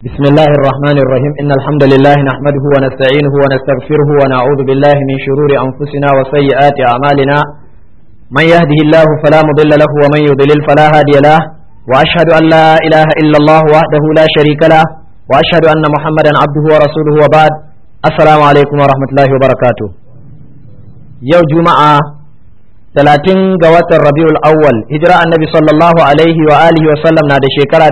بسم الله الرحمن الرحيم إن الحمد لله نحمده ونستعينه ونستغفره ونعوذ بالله من شرور أنفسنا وسيئات أعمالنا من يهده الله فلا مضل له ومن يضلل فلا هادي له وأشهد أن لا إله إلا الله وحده لا شريك له وأشهد أن محمدا عبده ورسوله وبعد السلام عليكم ورحمة الله وبركاته يوم جمعة 30 ga watan Rabiul Awwal hijira annabi sallallahu alaihi wa alihi wa sallam na da shekara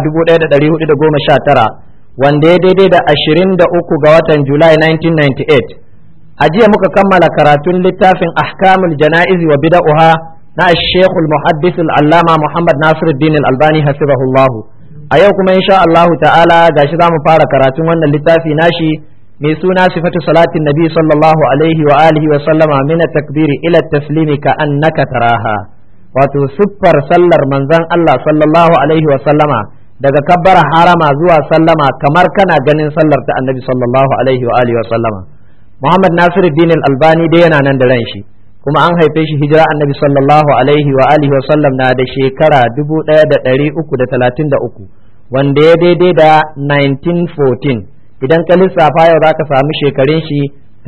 1419 wanda ya daidai da 23 ga watan Julai 1998 a jiya muka kammala karatun littafin ahkamul jana'iz wa bid'ah na Sheikh al-Muhaddith al-Allama Muhammad Nasiruddin al-Albani hasibahullah a yau kuma insha Allah ta'ala gashi zamu fara karatun wannan littafi nashi mai suna sifatu salatin nabi sallallahu alaihi wa alihi wa sallama min at-takbiri ila at-taslimi ka annaka taraha wato siffar sallar manzon Allah sallallahu alaihi wa sallama daga kabbara harama zuwa sallama kamar kana ganin sallar ta annabi sallallahu alaihi wa alihi wa sallama Muhammad Nasiruddin al-Albani dai yana nan da ran shi kuma an haife shi hijira annabi sallallahu alaihi wa alihi wa sallam na da shekara 1333 wanda ya daidai da 1914 idan ka lissafa yau za ka sami shekarun shi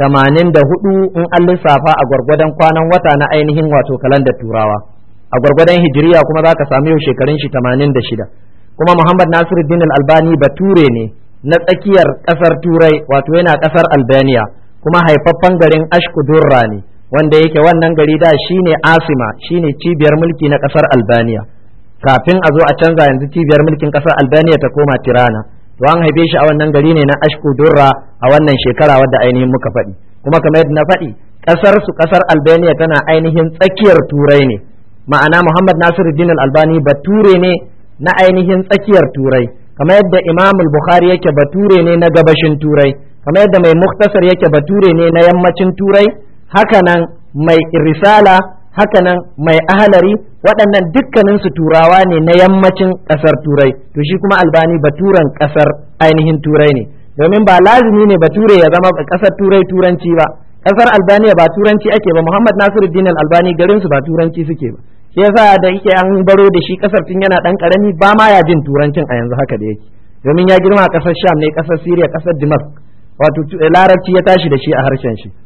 84 in an lissafa a gwargwadon kwanan wata na ainihin wato kalandar turawa a gwargwadon hijiriya kuma za ka sami yau shekarun shi 86 kuma Muhammad Nasiruddin al-Albani bature ne na tsakiyar kasar turai wato yana kasar Albania kuma haifaffen garin Ashkudurra ne wanda yake wannan gari da shine Asima shine cibiyar mulki na kasar Albania kafin a zo a canza yanzu cibiyar mulkin kasar Albania ta koma Tirana to an haife shi a wannan gari ne na Ashkudurra a wannan shekara wadda ainihin muka faɗi kuma kamar yadda na faɗi kasar Albania tana ainihin tsakiyar turai ne ma'ana Muhammad Nasiruddin al-Albani bature ne na ainihin tsakiyar turai kamar yadda Imam al-Bukhari yake bature ne na gabashin turai kamar yadda mai muktasar yake bature ne na yammacin turai hakanan mai risala hakanan mai ahalari waɗannan dukkanin su turawa ne na yammacin ƙasar turai to shi kuma Albani baturen ƙasar ainihin turai ne domin ba lazimi ne bature ya zama ƙasar turai turanci ba ƙasar Albaniya ba turanci ake ba Muhammad Nasiruddin al-Albani garin su ba turanci suke ba shi yasa da yake an baro da shi ƙasar tun yana ɗan ƙarami ba ma ya jin turancin a yanzu haka da yake domin ya girma a ƙasar Sham ne ƙasar Syria ƙasar Dimashq wato larabci ya tashi da shi a harshen shi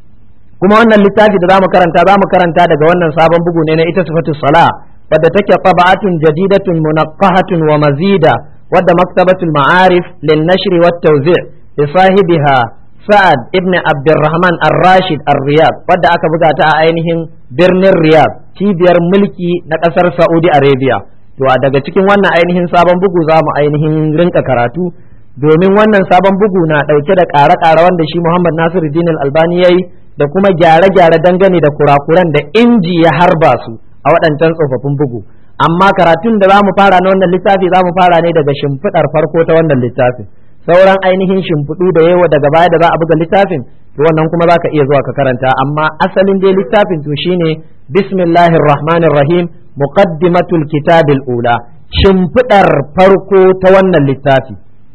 kuma wannan littafi da zamu karanta daga wannan sabon bugu ne na ita sifatu sala wadda take tab'atun jadidatun munaqqahatun wa mazida wadda maktabatul ma'arif lin nashri wat tawzi' li sahibiha Sa'ad ibn Abdurrahman ar-Rashid ar-Riyad wadda aka buga ta a ainihin birnin Riyadh cibiyar mulki na kasar Saudi Arabia to daga cikin wannan ainihin sabon bugu zamu ainihin rinka karatu domin wannan sabon bugu na dauke da ƙare-ƙare wanda shi Muhammad Nasiruddin al-Albani yayi da kuma gyare-gyare dangane da kurakuran da inji ya harba su a waɗancan tsofaffin bugu amma karatun da zamu fara na wannan littafi zamu fara ne daga shimfiɗar farko ta wannan littafin sauran ainihin shimfiɗu da yawa daga baya da za a buga littafin to wannan kuma zaka iya zuwa ka karanta amma asalin dai littafin to shine bismillahir rahmanir rahim muqaddimatul kitabil ula shimfiɗar farko ta wannan littafi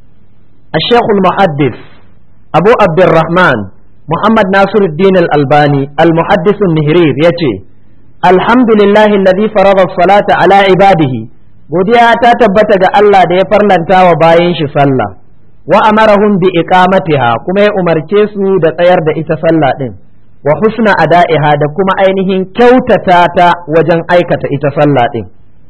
الشيخ المحدث أبو عبد الرحمن محمد ناصر الدين الألباني المحدث النهرير يتي الحمد لله الذي فرض الصلاة على عباده godiya ta tabbata ga Allah da ya farlanta wa bayan shi sallah wa amarahum bi iqamatiha kuma ya umarce su da tsayar da ita sallah din wa husna ada'iha da kuma ainihin kyautata ta wajen aikata ita sallah din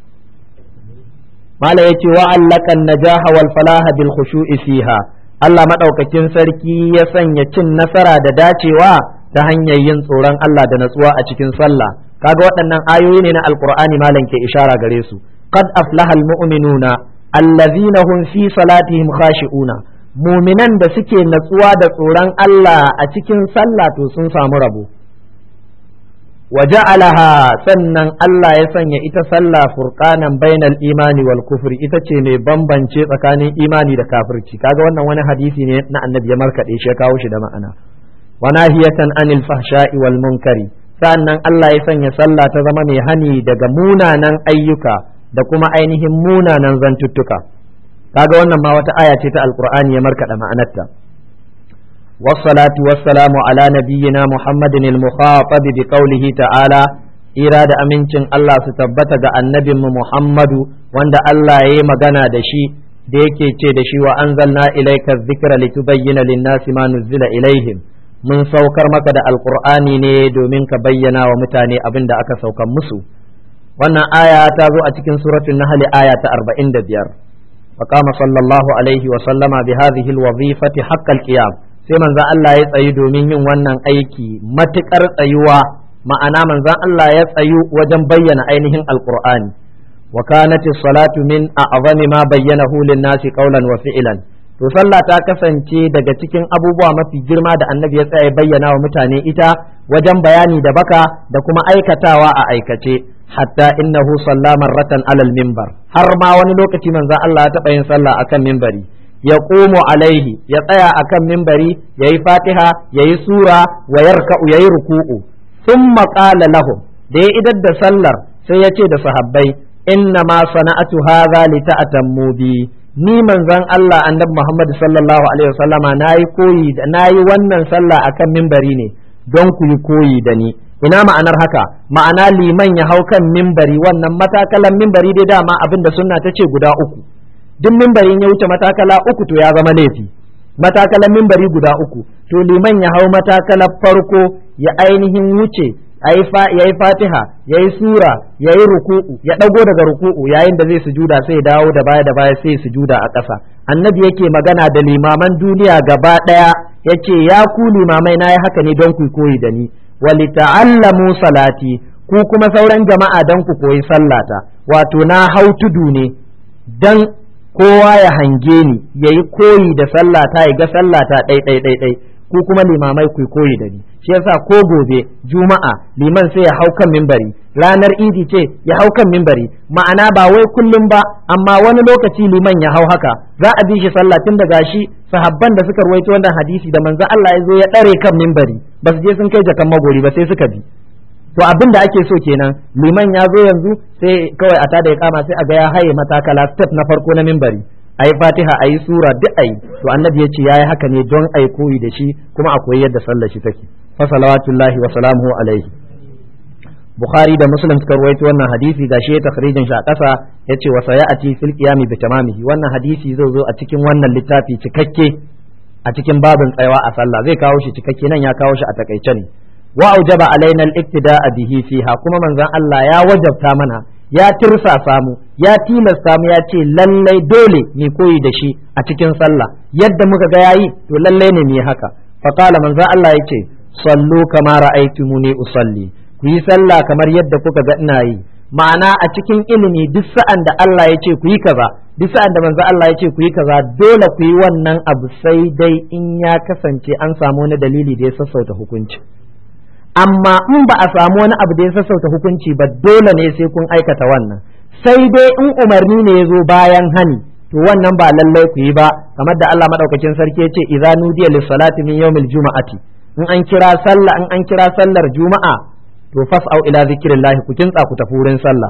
mala yace wa allaka an-najaha wal falaha bil khushu'i fiha Allah madaukakin sarki ya sanya cin nasara da dacewa ta hanyar yin tsoron Allah da natsuwa a cikin sallah kaga waɗannan ayoyi ne na alqur'ani malam ke ishara gare su qad aflaha al-mu'minuna allazina hum fi salatihim khashi'una mu'minan da suke natsuwa da tsoron Allah a cikin sallah to sun samu rabo waja'alaha sannan Allah ya sanya ita sallah furqanan bainal imani wal kufri ita ce mai bambance tsakanin imani da kafirci kaga wannan wani hadisi ne na annabi ya markade shi ya kawo shi da ma'ana wa nahiyatan anil fahsha'i wal munkari sannan Allah ya sanya sallah ta zama mai hani daga munanan ayyuka da kuma ainihin munanan zantuttuka kaga wannan ma wata aya ce ta alqur'ani ya markada ma'anarta والصلاة والسلام على نبينا محمد المخاطب بقوله تعالى إرادة أمينشن الله ستبتغ النبي محمد وند الله يمغنى دشي da yake ce da shi wa anzalna ilayka dhikra litubayyana lin-nasi ma nuzila ilaihim, mun saukar maka da alqur'ani ne domin ka bayyana wa mutane abin da aka saukar musu. wannan aya ta zo a cikin suratul nahl aya ta 45. فقام صلى الله عليه وسلم بهذه الوظيفة حق القيام sai manzon Allah ya tsayu domin yin wannan aiki matukar tsayuwa, ma'ana manzon Allah ya tsayu wajen bayyana ainihin alqur'ani. wa kanat as-salatu min a'zami ma bayyanahu lin-nasi qawlan wa fi'lan, to sallah ta kasance daga cikin abubuwa mafi girma da annabi ya tsaya bayyana wa mutane ita wajen bayani da baka da kuma aikatawa a aikace. hatta innahu salla marratan alal minbar, har ma wani lokaci manzon Allah ya taɓa yin sallah akan minbari, ya qumu alaihi, ya tsaya akan minbari yayi fatiha yayi sura wa yarka'u yayi ruku'u. thumma qala lahum, da ya idar da sallar sai ya ce da sahabbai, inna ma sana'atu hadha li ta'tammu bi, ni manzon Allah annabi Muhammad sallallahu alaihi wasallama nayi wannan sallah akan minbari ne don ku yi koyi da ni. ina ma'anar haka? ma'ana liman ya hau kan mimbari, wannan matakalan mimbari dai dama abin da sunna ta ce guda uku, duk mimbarin ya wuce matakala uku to ya zama laifi. matakalan mimbari guda uku, to liman ya hau matakalar farko ya ainihin wuce, ya yi fatiha ya yi sura ya yi ruku'u, ya ɗago daga ruku'u, yayin da zai sujuda sai dawo da baya sai sujuda a ƙasa. annabi yake magana da limaman duniya gaba ɗaya, yace ya ku limamai na yi haka ne don ku koyi da ni, walita'allamu salati, ku kuma sauran jama'a dan ku koyi sallata. wato na hau tudu ne dan kowa ya hange ni yayi koyi da sallata, ya ga sallata ɗai ku kuma limamai ku koyi da ni. shi yasa ko gobe juma'a liman sai ya hau kan mimbari, ranar idi ce ya hau kan mimbari, ma'ana ba wai kullum ba, amma wani lokaci liman ya hau haka, za a bi shi sallah. tun daga shi sahabban da suka ruwaito wannan hadisi da manzo Allah ya zo ya ɗare kan mimbari, ba su je sun kai jakan magori ba sai suka bi. to abin da ake so kenan, liman ya zo yanzu sai kawai a tada ya kama sai a ga ya haye matakala step na farko na mimbari, ayi fatiha ayi sura duk ayi. to annabi ya ce yayi haka ne don ai koyi da shi kuma a koyi yadda sallar shi take. fa salawatullahi wa salamuhu alaihi. Bukhari da Muslim suka rawaito wannan hadisi, gashi ya takhrijin shi a ƙasa, yace wa sayati fil qiyami bi tamamihi. wannan hadisi zai zo a cikin wannan littafi cikakke a cikin babin tsayawa a sallah, zai kawo shi cikakke, nan ya kawo shi a takaice ne. wa aujaba alaina al-iktida'a bihi fiha, kuma manzon Allah ya wajabta mana, ya tirsasa mu, ya tilasta mu, ya ce lallai dole mu koyi da shi a cikin sallah, yadda muka ga yayi to lallai ne mu yi haka. fa qala manzon Allah yace sallu kama ra'aytumuni usalli, ku yi sallah kamar yadda kuka ga ina yi. ma'ana a cikin ilimi duk sa'an da Allah ya ce ku yi kaza, duk sa'an da manzo Allah ya ce ku yi kaza, dole ku yi wannan abu, sai dai in ya kasance an samu wani dalili da ya sassauta hukunci. amma in ba a samu wani abu da ya sassauta hukunci ba, dole ne sai kun aikata wannan. sai dai in umarni ne ya zo bayan hani, to wannan ba lallai ku yi ba, kamar da Allah madaukakin sarki ya ce idza nudiya lis-salati min yawmil juma'ati, in an kira sallar juma'a to fas'au ila zikrillah, ku kintsa ku tafi wurin sallah.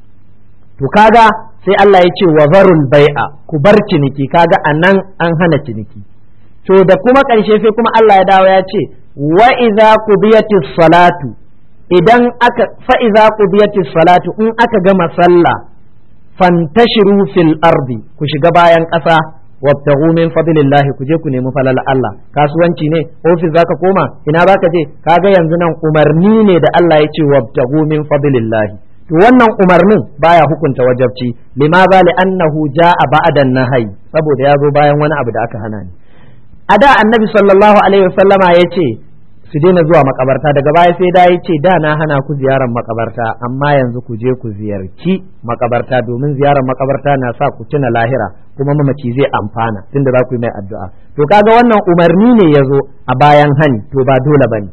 to kaga sai Allah ya ce wa zarul bai'a, ku bar ciniki, kaga anan an hana ciniki. to da kuma ƙarshe sai kuma Allah ya dawo ya ce wa idza qudiyatis salatu, idan aka fa idza qudiyatis salatu, in aka gama sallah, fantashiru fil ardi, ku shiga bayan ƙasa, wabtaghu min fadlillahi, ku je ku nemi falal Allah. kasuwanci ne, ofis zaka koma, ina zaka je, kaga yanzu nan umarni ne da Allah ya ce wabtaghu min fadlillahi. to wannan umarnin baya hukunta wajabci, limaza li annahu jaa ba'da nahyi, saboda ya zo bayan wani abu da aka hana ni. a da annabi sallallahu alaihi wasallama ya ce su daina zuwa makabarta, daga baya sai da ya ce da na hana ku ziyarar makabarta, amma yanzu ku je ku ziyarci makabarta, domin ziyarar makabarta na sa ku tuna lahira, kuma mamaci zai amfana tunda za ku yi mai addu'a. to kaga wannan umarni ne ya zo a bayan hani, to ba dole bane.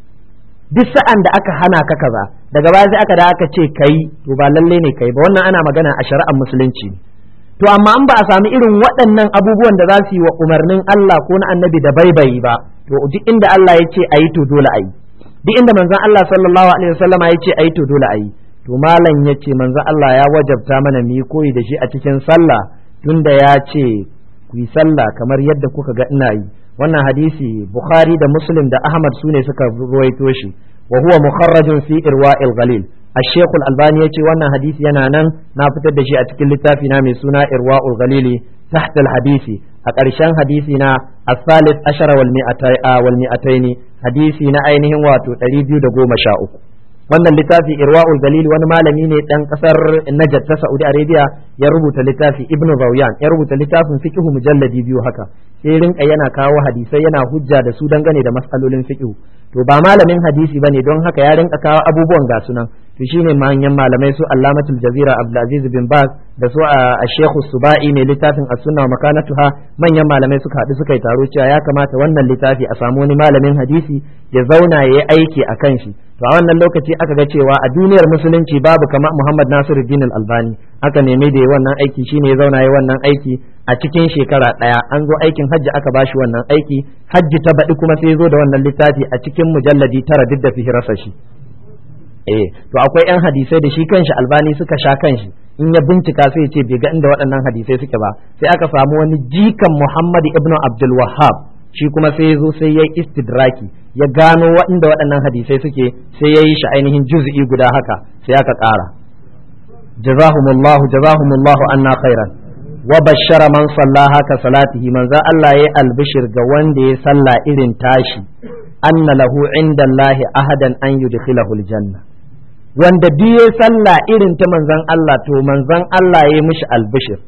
duk sa'an da aka hana ka kaza, daga baya sai aka ce kai, to ba lalle ne kai ba, wannan ana magana a shari'ar musulunci. to amma an ba a sami irin waɗannan abubuwan da za su yi wa umarnin Allah ko na annabi da baibayi ba, to duk inda Allah ya ce ayi to dole ayi, duk inda manzon Allah sallallahu alaihi wasallama ya ce ayi to dole ayi. to malam ya ce manzon Allah ya wajabta mana mu yi koyi da shi a cikin sallah, tunda ya ce ku yi sallah kamar yadda kuka ga ina yi. wannan hadisi Bukhari da Muslim da Ahmad sune suka ruwaito shi, wa huwa mukharrajun fi irwa'il ghalil. الشيخ الألباني يقول وانا حديث ينانا نافتد شيء أتكل التافينا من سنة إرواء الغليل tahta al-hadisi a ƙarshen hadisi na as-salis ashara wal mi'ataini hadisi na ainihin wato 213. wannan littafi irwa'ul galil wani malami ne dan kasar Najd ta Saudi Arabia ya rubuta littafi Ibn Zawyan ya rubuta littafin fiqh mujalladi 2 haka sai rinka yana kawo hadisai yana hujja da su dangane da mas'alolin fiqh to ba malamin hadisi bane don haka ya rinka kawo abubuwan ga sunan to shine manyan malamai su Allamatul Jazira Abdulaziz bin Baz da su a Sheikh Subai mai littafin As-Sunna wa Makanatuha manyan malamai suka haɗu suka yi taro cewa ya kamata wannan littafi a samu wani malamin hadisi ya zauna ya yi aiki a kan shi to a wannan lokaci aka ga cewa a duniyar musulunci babu kamar Muhammad Nasiruddin Al-Albani aka neme da wannan aiki shine ya zauna ya wannan aiki a cikin shekara ɗaya an zo aikin hajji aka bashi wannan aiki hajji ta baɗi kuma sai zo da wannan littafi a cikin mujalladi 9 duk da fihirarsa shi to akwai yan hadisai da shi kanshi Albani suka sha kanshi in ya bincika sai ya ce bai ga inda waɗannan hadisai suke ba sai aka samu wani jikan Muhammad ibn Abdul Wahhab shi kuma sai ya zo sai ya yi istidraki ya gano waɗanda waɗannan hadisai suke sai ya yi shi ainihin juz'i guda haka sai aka ƙara jazahumullahu anna khairan wa bashara man sallaha ka salatihi manzo Allah ya albishir ga wanda ya salla irin tashi anna lahu indallahi ahadan an yudkhilahu aljanna wanda duk ya salla irin ta manzon Allah to manzon Allah ya mishi albishir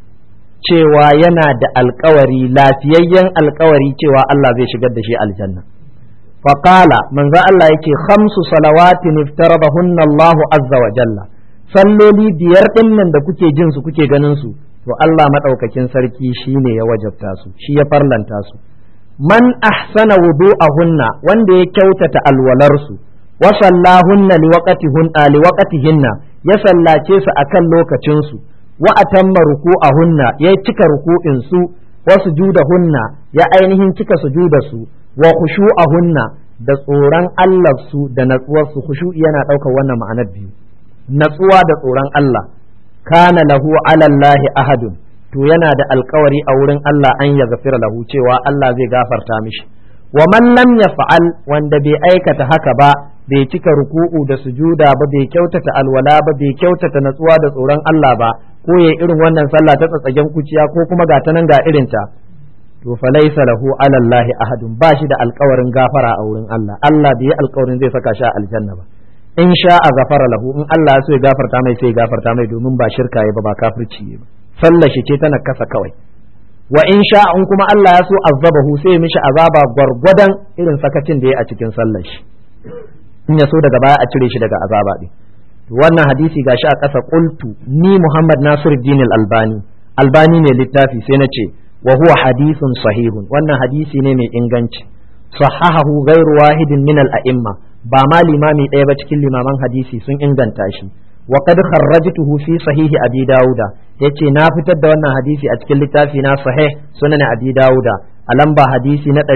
cewa yana da alkawari lafiyayyen alkawari cewa Allah zai shigar da shi aljanna faqala manzo Allah yake 5 salawatin iftaradahunna Allahu azza wa jalla salloli 5 din nan da kuke jin su kuke ganin su to Allah madaukakin sarki shine ya wajabta su shi ya farlanta su man ahsana wudu'ahunna wanda ya kyautata alwalar su wa sallahunna liwaqatihinna ya sallace su akan lokacin su wa atamma ruku'ahunna ya cika ruku'in su wa sujudahunna ya ainihin cika sujudar su wa khushu'ahunna da tsoron Allah su da natsuwar su khushu'i yana daukar wannan ma'anar biyu natsuwa da tsoron Allah kana lahu 'ala Allahi ahadun to yana da alkawari a wurin Allah an ya gafira lahu cewa Allah zai gafarta mishi wa man lam yaf'al wanda bai aikata haka ba bai cika ruku'u da sujuda ba bai kyautata alwala ba bai kyautata natsuwa da tsoron Allah ba ko ya irin wannan sallah ta tsatsagen kuciya ko kuma ga ta nan ga irinta to fa laysa lahu 'ala Allahi ahadun ba shi da alkawarin gafara a wurin Allah Allah bai alkawarin zai saka shi a aljanna ba in sha'a gafara lahu in Allah ya so ya gafarta mai sai ya gafarta mai domin ba shirka ya ba kafirci ba sallar shi ce tana kasa kawai wa in sha'a in kuma Allah ya so azabahu sai ya mishi azaba gwargwadon irin sakacin da ya a cikin sallar shi in ya so daga baya a cire shi daga azaba din wannan hadisi gashi a ƙasa qultu ni Muhammad Nasiruddin Albani ne littafi sai na ce wa huwa hadithun sahihun wannan hadisi ne mai inganci sahahahu ghairu wahidin min al-a'imma ba ma limami ɗaya ba cikin limaman hadisi sun inganta shi wa qad kharrajtuhu fi sahihi abi dauda yace na fitar da wannan hadisi a cikin littafi na sahih sunan abi dauda a lamba hadisi na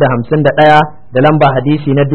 451 da lamba hadisi na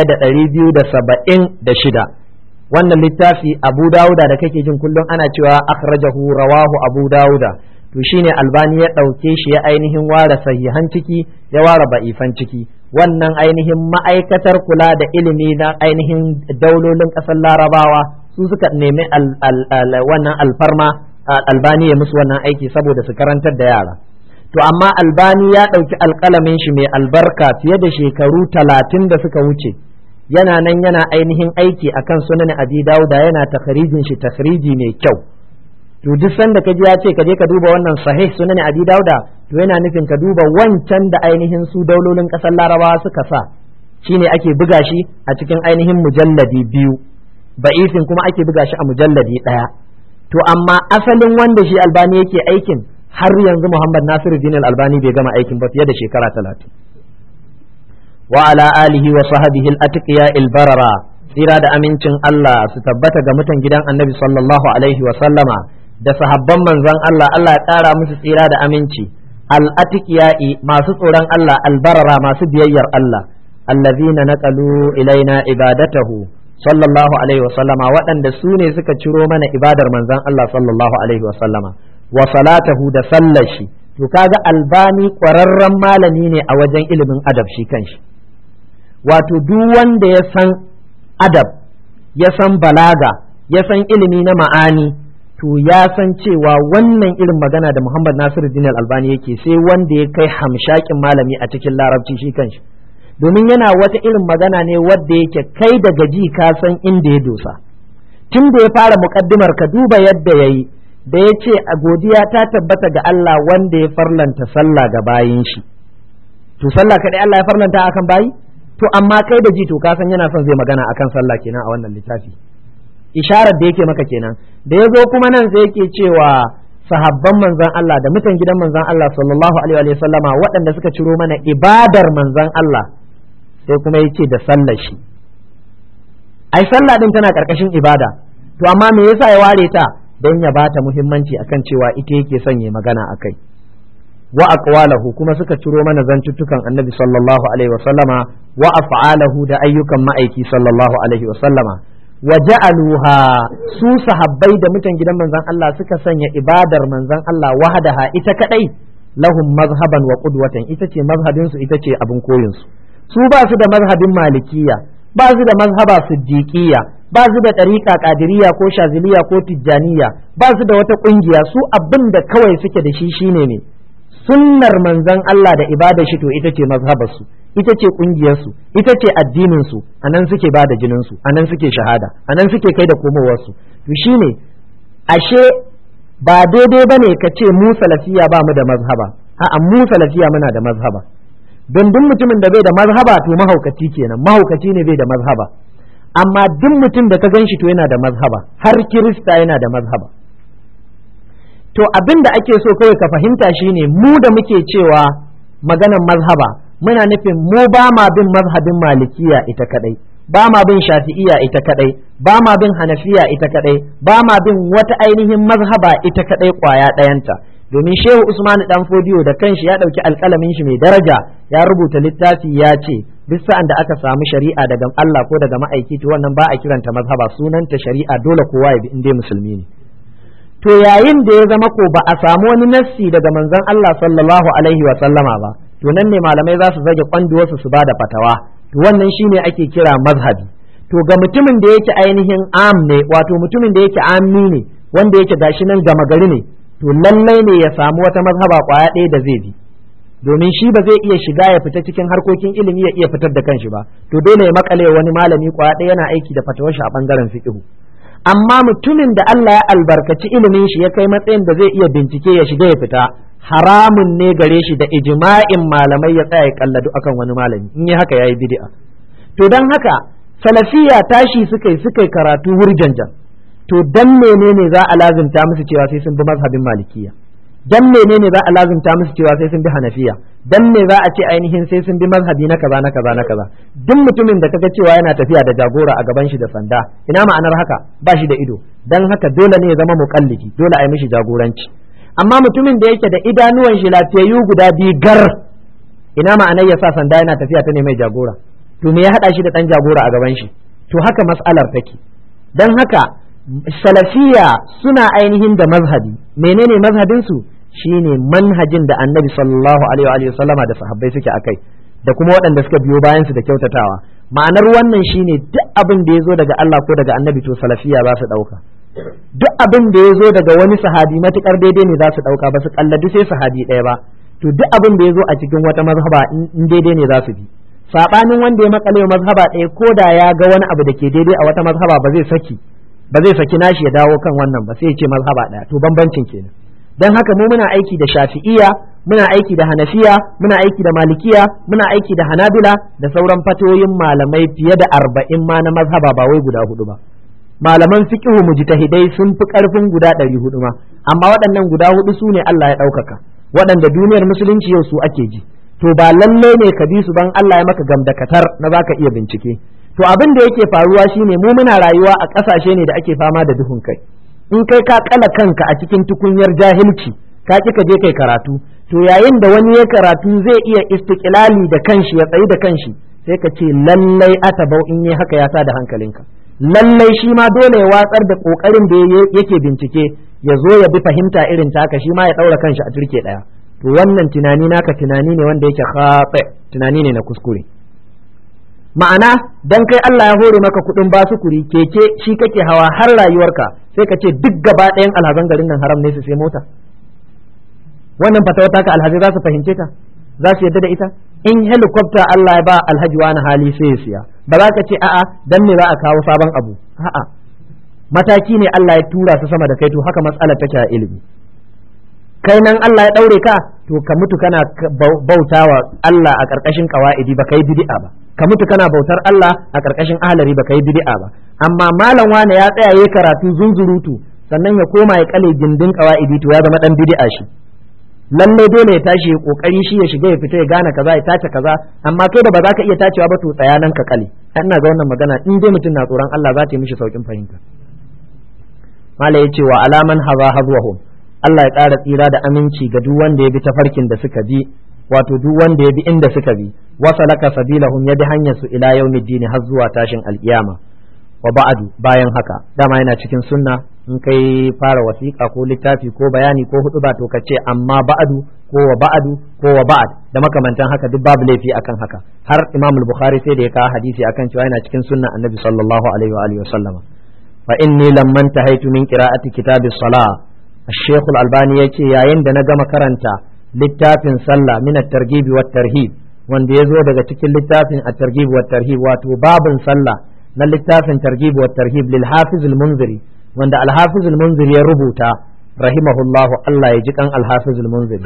1276 wannan littafi Abu Dawuda da kake jin kullum ana cewa akhrajahu rawahu Abu Dawuda to shine Albani ya dauke shi ya ainihin ware sahihan ciki ya ware ba'ifan ciki wannan ainihin ma'aikatar kula da ilimi na ainihin daulolin ƙasar Larabawa su suka nemi wannan alfarma Albani ya musu wannan aiki saboda su karantar da yara to amma Albani ya dauki alƙalamin shi mai albarka fiye da shekaru 30 da suka wuce yana nan yana ainihin aiki akan sunan Abi Dawuda yana takhrijin shi takhriji mai kyau to duk sanda kaji ya ce kaje ka duba wannan sahih sunan Abi Dawuda to yana nufin ka duba wancan da ainihin su daulolin kasar Larabawa suka sa shine ake buga shi a cikin ainihin mujalladi 2 ba'ifin kuma ake buga shi a mujalladi 1 to amma asalin wanda shi Albani yake aikin har yanzu Muhammad Nasiruddin Albani bai gama aikin ba fiye da shekara 30 وعلى آله وصحبه الأتقياء البررة tsira da amincin Allah su tabbata ga mutan gidan Annabi sallallahu alaihi wa sallama da sahabban manzon Allah Allah ya ƙara musu tsira da aminci al-atqiya'i masu tsoron Allah al-barara masu biyayyar Allah allazina naqalu ilaina ibadatahu sallallahu alaihi wa sallama waɗanda su ne suka ciro mana ibadar manzon Allah sallallahu alaihi wa sallama wa salatahu da sallashi to kaga Albani ƙwararren malami ne a wajen ilimin adab shi kanshi wato duk wanda ya san adab ya san balaga ya san ilimi na ma'ani to ya san cewa wannan irin magana da Muhammad Nasiruddin Al-Albani yake sai wanda ya kai hamshakin malami a cikin larabci shi kanshi, domin yana wata irin magana ne wadda yake kai daga ji ka san inda ya dosa. Tun da ya fara muƙaddimar ka duba yadda ya yi, da ya ce a godiya ta tabbata ga Allah wanda ya farlanta sallah ga bayin shi. To sallah kaɗai Allah ya farlanta akan bayi? To amma kai da ji to ka san yana son zai magana akan sallah kenan a wannan littafi. Isharar da yake maka kenan. Da ya zo kuma nan sai yake cewa sahabban manzon Allah da mutan gidan manzon Allah sallallahu alaihi wa sallama waɗanda suka ciro mana ibadar manzon Allah, sai kuma yace da sallar shi. Ai sallah din tana karkashin ibada, to amma me yasa ya ware ta? Dan ya bata muhimmanci akan cewa ita yake son ya magana akai. Wa aqwalahu, kuma suka ciro mana zantuttukan annabi sallallahu alaihi wa sallama, wa af'alahu da ayyukan ma'aiki sallallahu alaihi wa sallama. Wa ja'aluha, su sahabbai da mutan gidan manzon Allah suka sanya ibadar manzon Allah wahdaha ita kadai lahum mazhaban wa qudwatan, ita ce mazhabin su, ita ce abin koyin su. Su ba su da mazhabin malikiya, ba su da mazhaba siddiqiyya, ba su da tariqa qadiriyya ko shaziliya ko tijjaniya, ba su da wata kungiya. Su abin da kawai suke da shi shine ne sunnar manzon Allah da ibadar shi, to ita ce mazhabar su, ita ce ƙungiyarsu, ita ce addininsu, a nan suke ba da jininsu, a nan suke shahada, a nan suke kai da komowarsu. To shi ne, ashe ba daidai ba ne ka ce mu salafiya ba mu da mazhaba, a'a mu salafiya muna da mazhaba. Don duk mutumin da bai da mazhaba to mahaukaci kenan, mahaukaci ne bai da mazhaba. Amma duk mutum da ka gan shi to yana da mazhaba, har Kirista yana da mazhaba. To abin da ake so kawai ka fahimta shine mu da muke cewa maganan mazhaba, muna nufin mu ba ma bin mazhabin malikiya ita kadai, ba ma bin shafi'iya ita kadai, ba ma bin hanafiya ita kadai, ba ma bin wata ainihin mazhaba ita kadai kwaya ɗayanta. Domin Shehu Usman dan Fodiyo da kanshi ya ɗauki alƙalamin shi mai daraja ya rubuta littafi ya ce duk sa'an da aka samu shari'a daga Allah ko daga ma'aiki to wannan ba a kiranta mazhaba, sunanta shari'a, dole kowa ya bi in dai musulmi ne. To yayin da ya zama ko ba a samu wani nassi daga manzon Allah sallallahu alaihi wa sallama ba, to nan ne malamai za su zage kwanduwarsu su ba da fatawa, to wannan shine ake kira mazhabi. To ga mutumin da yake ainihin am ne, wato mutumin da yake ammi ne, wanda yake gashi nan gama gari ne, to lallai ne ya samu wata mazhaba kwaya ɗaya da zai bi, domin shi ba zai iya shiga ya fita cikin harkokin ilimi ya iya fitar da kanshi ba, to dole ya makale wani malami kwaya ɗaya yana aiki da fatawar shi a bangaren fiqhu. Amma mutumin da Allah ya albarkaci ilimin shi ya kai matsayin da zai iya bincike ya shiga ya fita, haramun ne gare shi da ijma'in malamai ya tsaya ya kalladu akan wani malami, in yi haka yayi bid'a. To dan haka salafiya tashi suka yi karatu wurjanjan, to dan menene za a lazimta musu cewa sai sun bi mazhabin malikiya, dan menene za a lazimta musu cewa sai sun bi hanafiya, dan me za a ce ainihin sai sun bi mazhabi na kaza na kaza na kaza. Duk mutumin da kaga cewa yana tafiya da jagora a gaban shi da sanda, ina ma'anar haka? Ba shi da ido, dan haka dole ne ya zama muqallidi, dole a yi mishi jagoranci. Amma mutumin da yake da idanuwan shi lafiyayyu guda biyu gar, ina ma'anar ya sa sanda yana tafiya ta ne mai jagora? To me ya hada shi da dan jagora a gaban shi? To haka mas'alar take. Dan haka salafiya suna ainihin da mazhabi. Menene mazhabin su? Shine manhajin da Annabi sallallahu alaihi wa sallama da sahabbai suke akai, da kuma waɗanda suka biyo bayan su da kyautatawa. Ma'anar wannan shine duk abin da ya zo daga Allah ko daga Annabi to salafiya za su ɗauka. Duk abin da ya zo daga wani sahabi matukar daidai ne za su ɗauka, ba su kalladu sai sahabi ɗaya ba. To duk abin da ya zo a cikin wata mazhaba in daidai ne za su bi. Sabanin wanda ya makale mazhaba ɗaya, ko da ya ga wani abu da ke daidai a wata mazhaba ba zai saki nashi ya dawo kan wannan ba, sai ya ce mazhaba ɗaya. To bambancin kenan. Dan haka mu muna aiki da shafi'iya, muna aiki da hanafiya, muna aiki da malikiya, muna aiki da hanabila da sauran fatoyin malamai fiye da 40 ma na mazhaba, ba wai guda 4 ba. Malaman fiqhu mujtahidai sun fi karfin guda 400 ma, amma waɗannan guda 4 su ne Allah ya ɗaukaka, waɗanda duniyar musulunci yau su ake ji. To ba lalle ne ka bi su ban Allah ya maka gamdakatar na zaka iya bincike. To abin da yake faruwa shine mu muna rayuwa a ƙasashe ne da ake fama da duhun kai. In kai ka kala kanka a cikin tukunyar jahilci, ka ki ka je kai karatu, to yayin da wani ya karatu zai iya istiqlali da kanshi, ya tsayi da kanshi, sai ka ce lallai atabau in yi haka ya sa da hankalinka. Lallai shi ma dole ya watsar da kokarin da yake bincike, ya zo ya bi fahimta irin ta haka, shi ma ya daura kanshi a turke daya. To wannan tunani naka tunani ne wanda yake khati, tunani ne na kuskure. Ma'ana dan kai Allah ya hore maka kudin basukuri, keke shi kake hawa har rayuwarka, sai ka ce duk gaba ɗayan alhazan garin nan haram ne su sai mota? Wannan fatawa taka alhaji za su fahimce ta, za su yadda da ita? In helicopter Allah ya ba alhaji wani hali sai ya siya, ba za ka ce a'a dan me za a kawo sabon abu, a'a mataki ne Allah ya tura su sama da kai, to haka matsalar take a ilimi. Kai nan Allah ya daure ka, to ka mutu kana bautawa Allah a karkashin qawaidi ba kai bid'a ba, ka mutu kana bautar Allah a karkashin ahlari ba kai bid'a ba. Amma malam wani ya tsaya yayi karatu zunzurutu sannan ya koma ya kale gindin qawaidi, to ya zama dan bid'a shi. Lalle dole ya tashi ya kokari shi ya shiga ya fita ya gane kaza ya tace kaza, amma kai da ba za ka iya tacewa ba to tsaya nan ka kale. Ina ga wannan magana in dai mutum na tsoron Allah za ta yi mishi saukin fahimta. Mala ya ce wa alaman haza hazwahum, Allah ya ƙara tsira da aminci ga duk wanda ya bi tafarkin da suka bi, wato duk wanda ya bi inda suka bi, wasalaka sabilahum, ya bi hanyar su ila yaumiddin har zuwa tashin alkiyama. Wa ba'adu, bayan haka dama yana cikin sunna in kai fara wasiƙa ko littafi ko bayani ko huɗuba to ka ce amma ba'adu ko wa ba'adu ko wa ba'ad da makamantan haka, duk babu laifi akan haka. Har Imam al-Bukhari sai da ya kawo hadisi akan cewa yana cikin sunna Annabi sallallahu alaihi wa alihi wa sallama. Fa inni lamman tahaitu min qira'ati kitabis salah, Sheikh Al-Albani yace yayin da na gama karanta littafin sallah min at-targhib wa tarhib, wanda ya zo daga cikin littafin at-targhib wa tarhib, wato babin sallah na littafin targhib wa tarhib lil Hafiz al-Munziri, wanda al-Hafiz al-Munziri ya rubuta rahimahullahu, Allah ya ji kan al-Hafiz al-Munziri,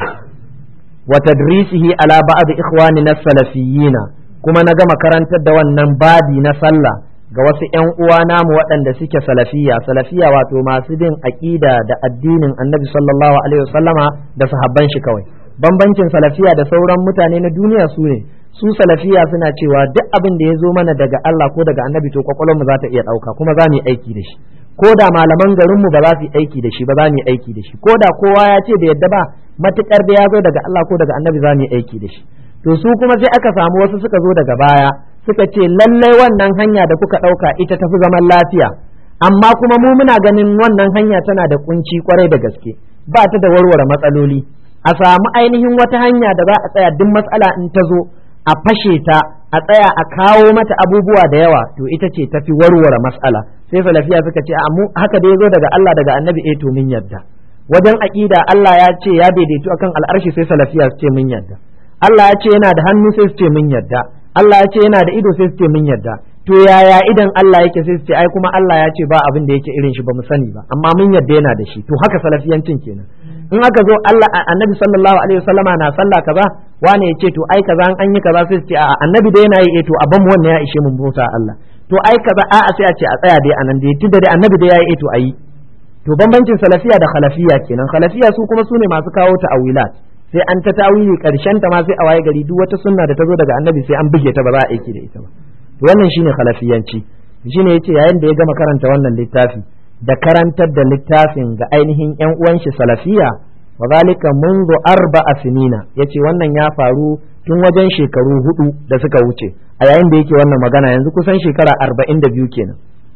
wa tadrisihi ala ba'd ikhwanina as-salafiyyina, kuma na gama karantar da wannan babi na sallah ga wasu ƴan uwa namu waɗanda suke salafiya wato masu bin aƙida da addinin Annabi sallallahu alaihi wasallama da sahabban shi kawai. Bambancin salafiya da sauran mutane na duniya su ne, su salafiya suna cewa duk abin da ya zo mana daga Allah ko daga Annabi to kwakwalwarmu za ta iya ɗauka kuma za mu yi aiki da shi, ko da malaman garinmu ba za su yi aiki da shi ba za mu yi aiki da shi, ko da kowa ya ce da yadda ba, matuƙar da ya zo daga Allah ko daga Annabi za mu yi aiki da shi. To su kuma sai aka samu wasu suka zo daga baya suka ce lallai wannan hanya da kuka ɗauka ita tafi zaman lafiya, amma kuma mu muna ganin wannan hanya tana da kunci kwarai da gaske, ba ta da warware matsaloli. A samu ainihin wata hanya da za a tsaya duk matsala in ta zo a fashe ta, a tsaya a kawo mata abubuwa da yawa, to ita ce tafi warware matsala. Sai salafiya suka ce a mu haka da ya zo daga Allah daga Annabi, to mun yarda. Wajen aqida Allah ya ce ya daidaitu akan al'arshi, sai salafiya su ce mun yarda. Allah ya ce yana da hannu, sai su ce mun yarda. Allah ya ce yana da ido, sai su ce mun yarda. To yaya idan Allah yake, sai su ce ai kuma Allah ya ce ba abin da yake irin shi ba mu sani ba, amma mun yarda yana da shi. To haka salafiyancin kenan. In aka zo Allah Annabi sallallahu alaihi wasallama na sallah kaza, wane ya ce to ai kaza an yi kaza, sai su ce a'a Annabi da yana yi, to abin wannan ya ishe mun bauta Allah. To ai kaza a'a sai a ce a tsaya dai anan dai, tunda dai Annabi da yayi to ayi. To bambancin salafiya da khalafiya kenan. Khalafiya su kuma su ne masu kawo ta'awilat, sai an ta tawili karshen ta ma sai a waye gari duk wata sunna da ta zo daga Annabi sai an buge ta ba za a aiki da ita ba. To wannan shine khalafiyanci. Shine yace yayin da ya gama karanta wannan littafi da karantar da littafin ga ainihin ƴan uwan shi salafiya, wa zalika mundu 4 sinina, yace wannan ya faru tun wajen shekaru 4 da suka wuce. A yayin da yake wannan magana yanzu kusan shekara 42 kenan.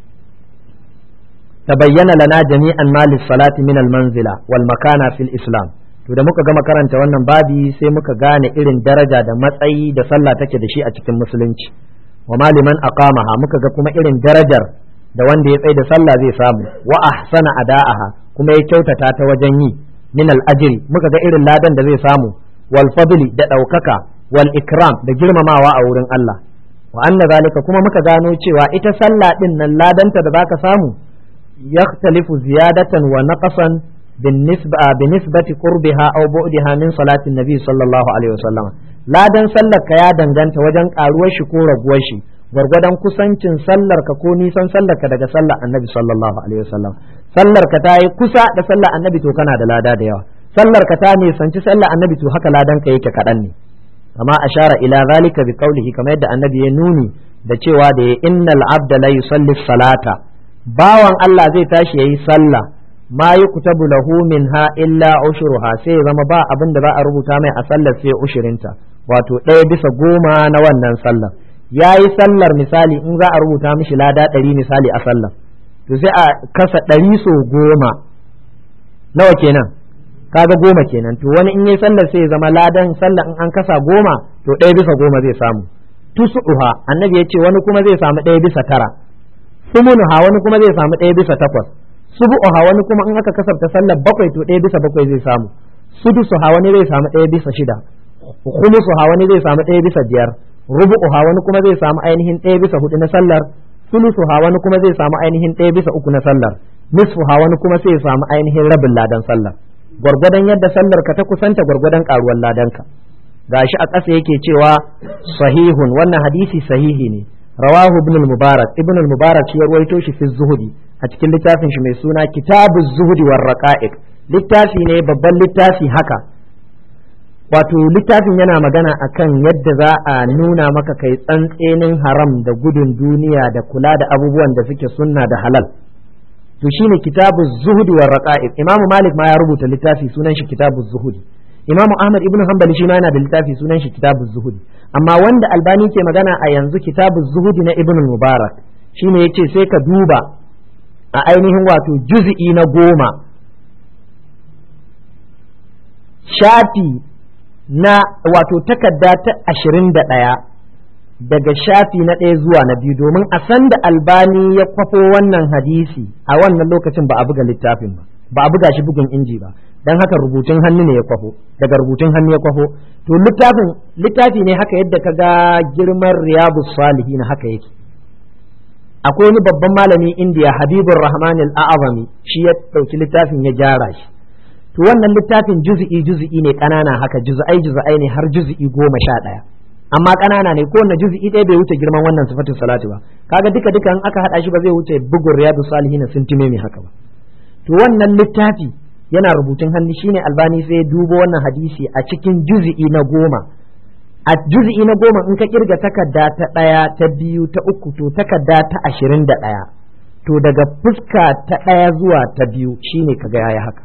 tabayyana lana jami'an malis salati min al-manzila wal makana fil islam. To da muka gama karanta wannan babi sai muka gane irin daraja da matsayi da sallah take da shi a cikin musulunci. Wa maliman aqamaha, muka ga kuma irin darajar da wanda ya tsaye da sallah zai samu. Wa ahsana ada'aha, kuma ya kyautata ta wajen yi. Min al-ajri, muka ga irin ladan da zai samu. Wal fadli, da ɗaukaka. Wal ikram, da girmamawa a wurin Allah. Wa anna zalika, kuma muka gano cewa ita sallah din nan ladanta da zaka samu yakhtalifu ziyadatan wa naqasan binisbati qurbiha aw bu'diha min salatin nabi sallallahu alaihi wasallam. Ladan sallar ka ya danganta wajen karuwar shi ko raguwar shi gwargwadon kusancin sallar ka ko nisan sallar ka daga sallar annabi sallallahu alaihi wasallam. Sallar ka ta yi kusa da sallar annabi to kana da lada da yawa, sallar ka ta nisanci sallar annabi to haka ladan ka yake kaɗan ne. Kama ashara ila zalika bi qawlihi, kamar yadda annabi ya nuni da cewa da innal abda la yusalli salata, bawan Allah zai tashi yayi sallah ma yuktabu lahu minha illa ushruha, sai zama ba abin da za a rubuta mai a sallar sai ushirinta, wato 1/10 na wannan sallar. Yayi sallar misali in za a rubuta mishi lada 100 misali a sallar, to sai a kasa 100 so 10 nawa kenan, kaga 10 kenan. To wani in yayi sallar sai ya zama ladan sallar in an kasa 10 to 1/10 zai samu. Tusuha, annabi ya ce wani kuma zai samu 1/9. Sumunuha, wani kuma zai samu 1/8. subu'uha wani kuma in aka kasafta sallar 7 to 1/7 zai samu, sudusuha wani zai samu 1/6, khumusuha wani zai samu 1/5, rubu'uha wani kuma zai samu ainihin 1/4 na sallar, sulusuha wani kuma zai samu ainihin 1/3 na sallar, nisfuha wani kuma sai ya samu ainihin rabin ladan sallar. Gwargwadon yadda sallar ka ta kusanta gwargwadon karuwar ladanka. Gashi a ƙasa yake cewa sahihun, wannan hadisi sahihi ne, rawahu ibn al-mubarak, ibn al-mubarak ya ruwaito shi fi zuhudi a cikin littafin shi mai suna kitabu zuhudi war raqa'iq. Littafi ne babban littafi haka, wato littafin yana magana akan yadda za a nuna maka kai tsantsenin haram da gudun duniya da kula da abubuwan da suke sunna da halal. To shine kitabu zuhudi war raqa'iq. Imam Malik ma ya rubuta littafi sunan shi kitabu zuhudi. Imam Ahmad ibn Hanbali shi ma yana da littafi sunan shi kitabu zuhudi. Amma wanda Albani ke magana a yanzu kitabu zuhudi na Ibn Mubarak shine yace sai ka duba a ainihin wato juz'i na 10 shafi na wato takarda ta 21 daga shafi na 1 zuwa na 2, domin a san da Albani ya kwafo wannan hadisi a wannan lokacin ba a buga littafin ba a buga shi bugun inji ba, dan haka rubutun hannu ne ya kwafo, daga rubutun hannu ya kwafo. To littafi ne haka yadda ka ga girman Riyadus Salihin haka yake. Akwai wani babban malami Indiya Habibur Rahman al-A'zami shi ya dauki littafin ya gyara shi. To wannan littafin juz'i ne kanana haka, juz'ai ne har juz'i 11, amma kanana ne, ko wanne juz'i ɗaya bai wuce girman wannan sifatul salati ba. Kaga duka in aka hada shi ba zai wuce bugun Riyadus Salihin sun time mai haka ba. To wannan littafi yana rubutun hannu shine Albani sai dubo wannan hadisi a cikin juz'i na 10. A juz'i na 10 in ka kirga takarda ta 1 ta 2 ta 3 to takarda ta 21, to daga fuska ta 1 zuwa ta 2 shine kaga yayi haka.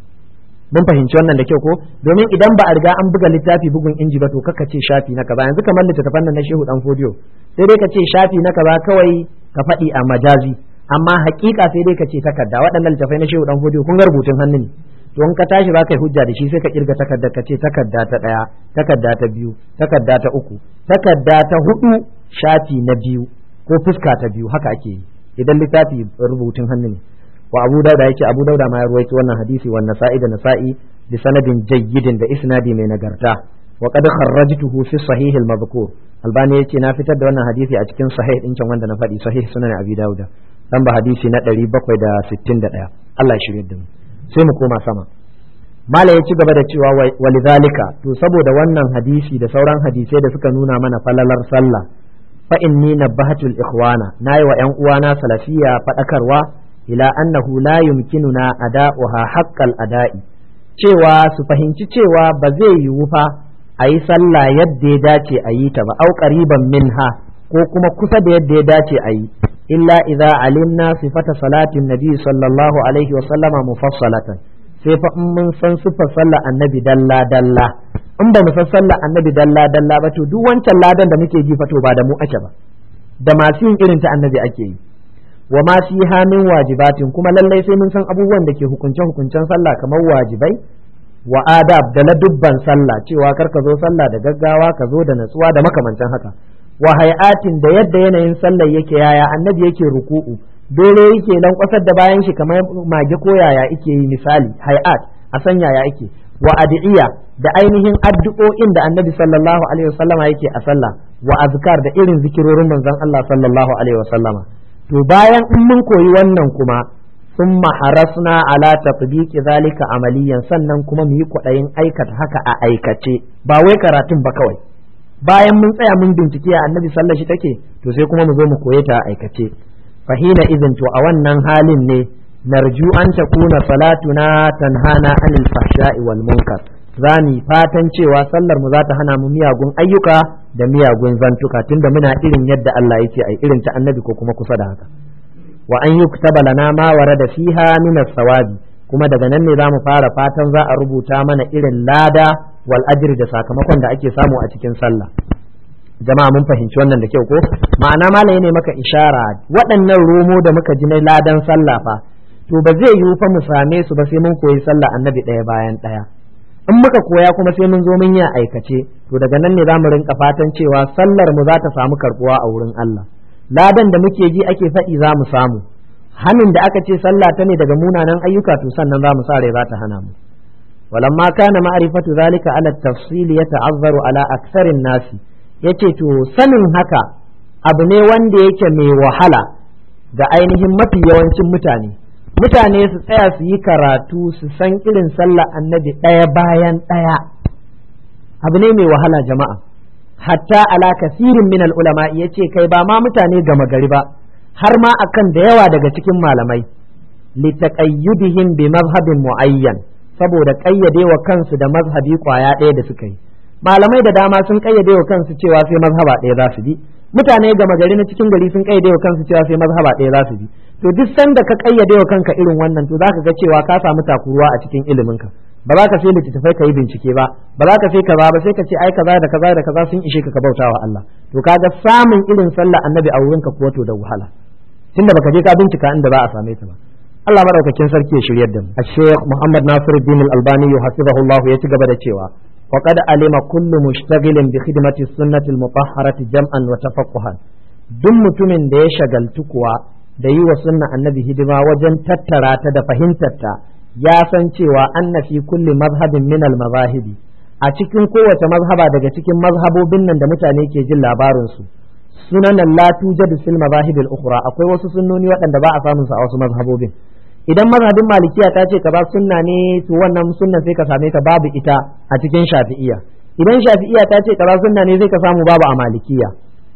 Mun fahimci wannan da kyau ko? Domin idan ba a riga an buga littafi bugun inji ba to kaka ce shafi na kaza. Yanzu kamar littattafan nan na Shehu Dan Fodiyo sai dai ka ce shafi na kaza kawai ka faɗi a majazi, amma hakika sai dai ka ce takarda. Waɗannan littattafai na Shehu Dan Fodiyo kun ga rubutun hannu ne, to in ka tashi ba kai hujja da shi sai ka kirga takarda ka ce takarda ta 1, takarda ta 2, takarda ta 3, takarda ta 4 shafi na 2 ko fuska ta 2, haka ake yi idan littafi rubutun hannu ne. Wa Abu Dauda yake, Abu Dauda ma ya ruwaito wannan hadisi, wa Nasa'i da Nasa'i bi sanadin jayyidin da isnadi mai nagarta. Wa qad kharrajtuhu fi sahih al-madhkur. Albani yace na fitar da wannan hadisi a cikin sahih din can wanda na faɗi, sahih sunan Abi Dauda, dan ba hadisi na 761. Allah ya shirye da mu. Sai mu koma sama. Mala ya ci gaba da cewa walidhalika, to saboda wannan hadisi da sauran hadisai da suka nuna mana falalar sallah, fa inni nabbahatul ikhwana, nayi wa ƴan uwana salafiya fadakarwa ila annahu la yumkinuna ada'uha haqqal ada'i, cewa su fahimci cewa ba zai yiwu fa a yi sallah yadda ya dace a yi ta ba, au qariban minha, ko kuma kusa da yadda ya dace a yi, illa idza alimna sifata salatin nabi sallallahu alaihi wa sallama mufassalatan, sai fa in mun san sifar sallar annabi dalla dalla. In ba mu san sallar annabi dalla dalla ba to duk wancan ladan da muke ji fa to ba da mu ake ba, da masu yin irin ta annabi ake yi. Wa ma fiha min wajibatin, kuma lallai sai mun san abubuwan da ke hukuncen sallah kamar wajibai wa adab da ladubban sallah, cewa kar ka zo sallah da gaggawa, ka zo da natsuwa da makamantan haka. Wa hay'atin, da yadda yanayin sallar yake, yaya annabi yake ruku'u, dole yake lankwasar da bayan shi kamar mage ko yaya yake yi, misali hay'at a san yaya yake. Wa ad'iya, da ainihin addu'o'in da annabi sallallahu alaihi wasallama yake a sallah, wa azkar, da irin zikirorin manzon Allah sallallahu alaihi wasallama. To bayan in mun koyi wannan kuma sun maharasna ala tatbiqi zalika amaliyan, sannan kuma mu yi kwaɗayin aikata haka a aikace, ba wai karatun ba kawai. Bayan mun tsaya mun bincike a annabi sallallahu alaihi take, to sai kuma mu zo mu koye ta a aikace. Fahina izin, to a wannan halin ne narju an takuna salatuna tanhana anil fahsha'i wal munkar, zani fatan cewa sallar mu za ta hana mu miyagun ayyuka da miyagun zantuka, tunda muna irin yadda Allah yake ai irin ta annabi ko kuma kusa da haka. Wa an yuktaba lana ma warada fiha min as-sawabi, kuma daga nan ne zamu fara fatan za a rubuta mana irin lada wal ajri da sakamakon da ake samu a cikin sallah. Jama'a mun fahimci wannan da kyau ko? Ma'ana malai ne maka ishara, waɗannan romo da muka ji na ladan sallah fa, to ba zai yiwu fa mu same su ba sai mun koyi sallah annabi ɗaya bayan ɗaya. In muka koya kuma sai mun zo mun yi aikace, to daga nan ne za mu rinka fatan cewa sallar mu za ta samu karbuwa a wurin Allah. Ladan da muke ji ake faɗi za mu samu, hanin da aka ce sallah ta ne daga munanan ayyuka to sannan za mu sa rai za ta hana mu walamma kana ma'rifatu zalika ala tafsil yata'azzaru ala aktharin nasi yace to sanin haka abu ne wanda yake mai wahala ga ainihin mafi yawancin mutane su tsaya su yi karatu su san irin sallah annabi ɗaya bayan ɗaya abu ne mai wahala jama'a hatta ala kasirin min ulama yace kai ba ma mutane gama gari ba har ma akan da yawa daga cikin malamai litaqayyudihim bi mazhabin muayyan saboda kayyade wa kansu da mazhabi kwaya ɗaya da suka yi malamai da dama sun kayyade wa kansu cewa sai mazhaba ɗaya za su bi mutane gama gari na cikin gari sun kayyade wa kansu cewa sai mazhaba ɗaya za su bi to duk sanda ka kayyade wa kanka irin wannan to zaka ga cewa ka samu takuruwa a cikin iliminka ba za ka sai littattafai ka yi bincike ba za ka sai kaza ba sai ka ce ai kaza da kaza da kaza sun ishe ka bautawa Allah to kaga samun irin sallah annabi a wurinka kuwa to da wahala tunda baka je ka bincika inda za a same ta ba Allah madaukakin sarki ya shiryar da mu Sheikh Muhammad Nasiruddin Al-Albani hafizahullah ya ci gaba da cewa wa qad alima kullu mushtaghilin bi khidmati sunnati al-mutahharati jam'an wa tafaqquhan duk mutumin da ya shagaltu kuwa da yi wa sunna annabi hidima wajen tattara ta da fahimtar ta ya san cewa anna fi kulli mazhabin min al-mazahibi a cikin kowace mazhaba daga cikin mazhabobin nan da mutane ke jin labarin su sunanan la tujadu fil mazahibil ukhra akwai wasu sunnoni waɗanda ba a samun su a wasu mazhabobin idan mazhabin malikiya ta ce kaza sunna ne to wannan sunnan sai ka same ta babu ita a cikin shafi'iyya idan shafi'iyya ta ce kaza sunna ne sai ka samu babu a malikiya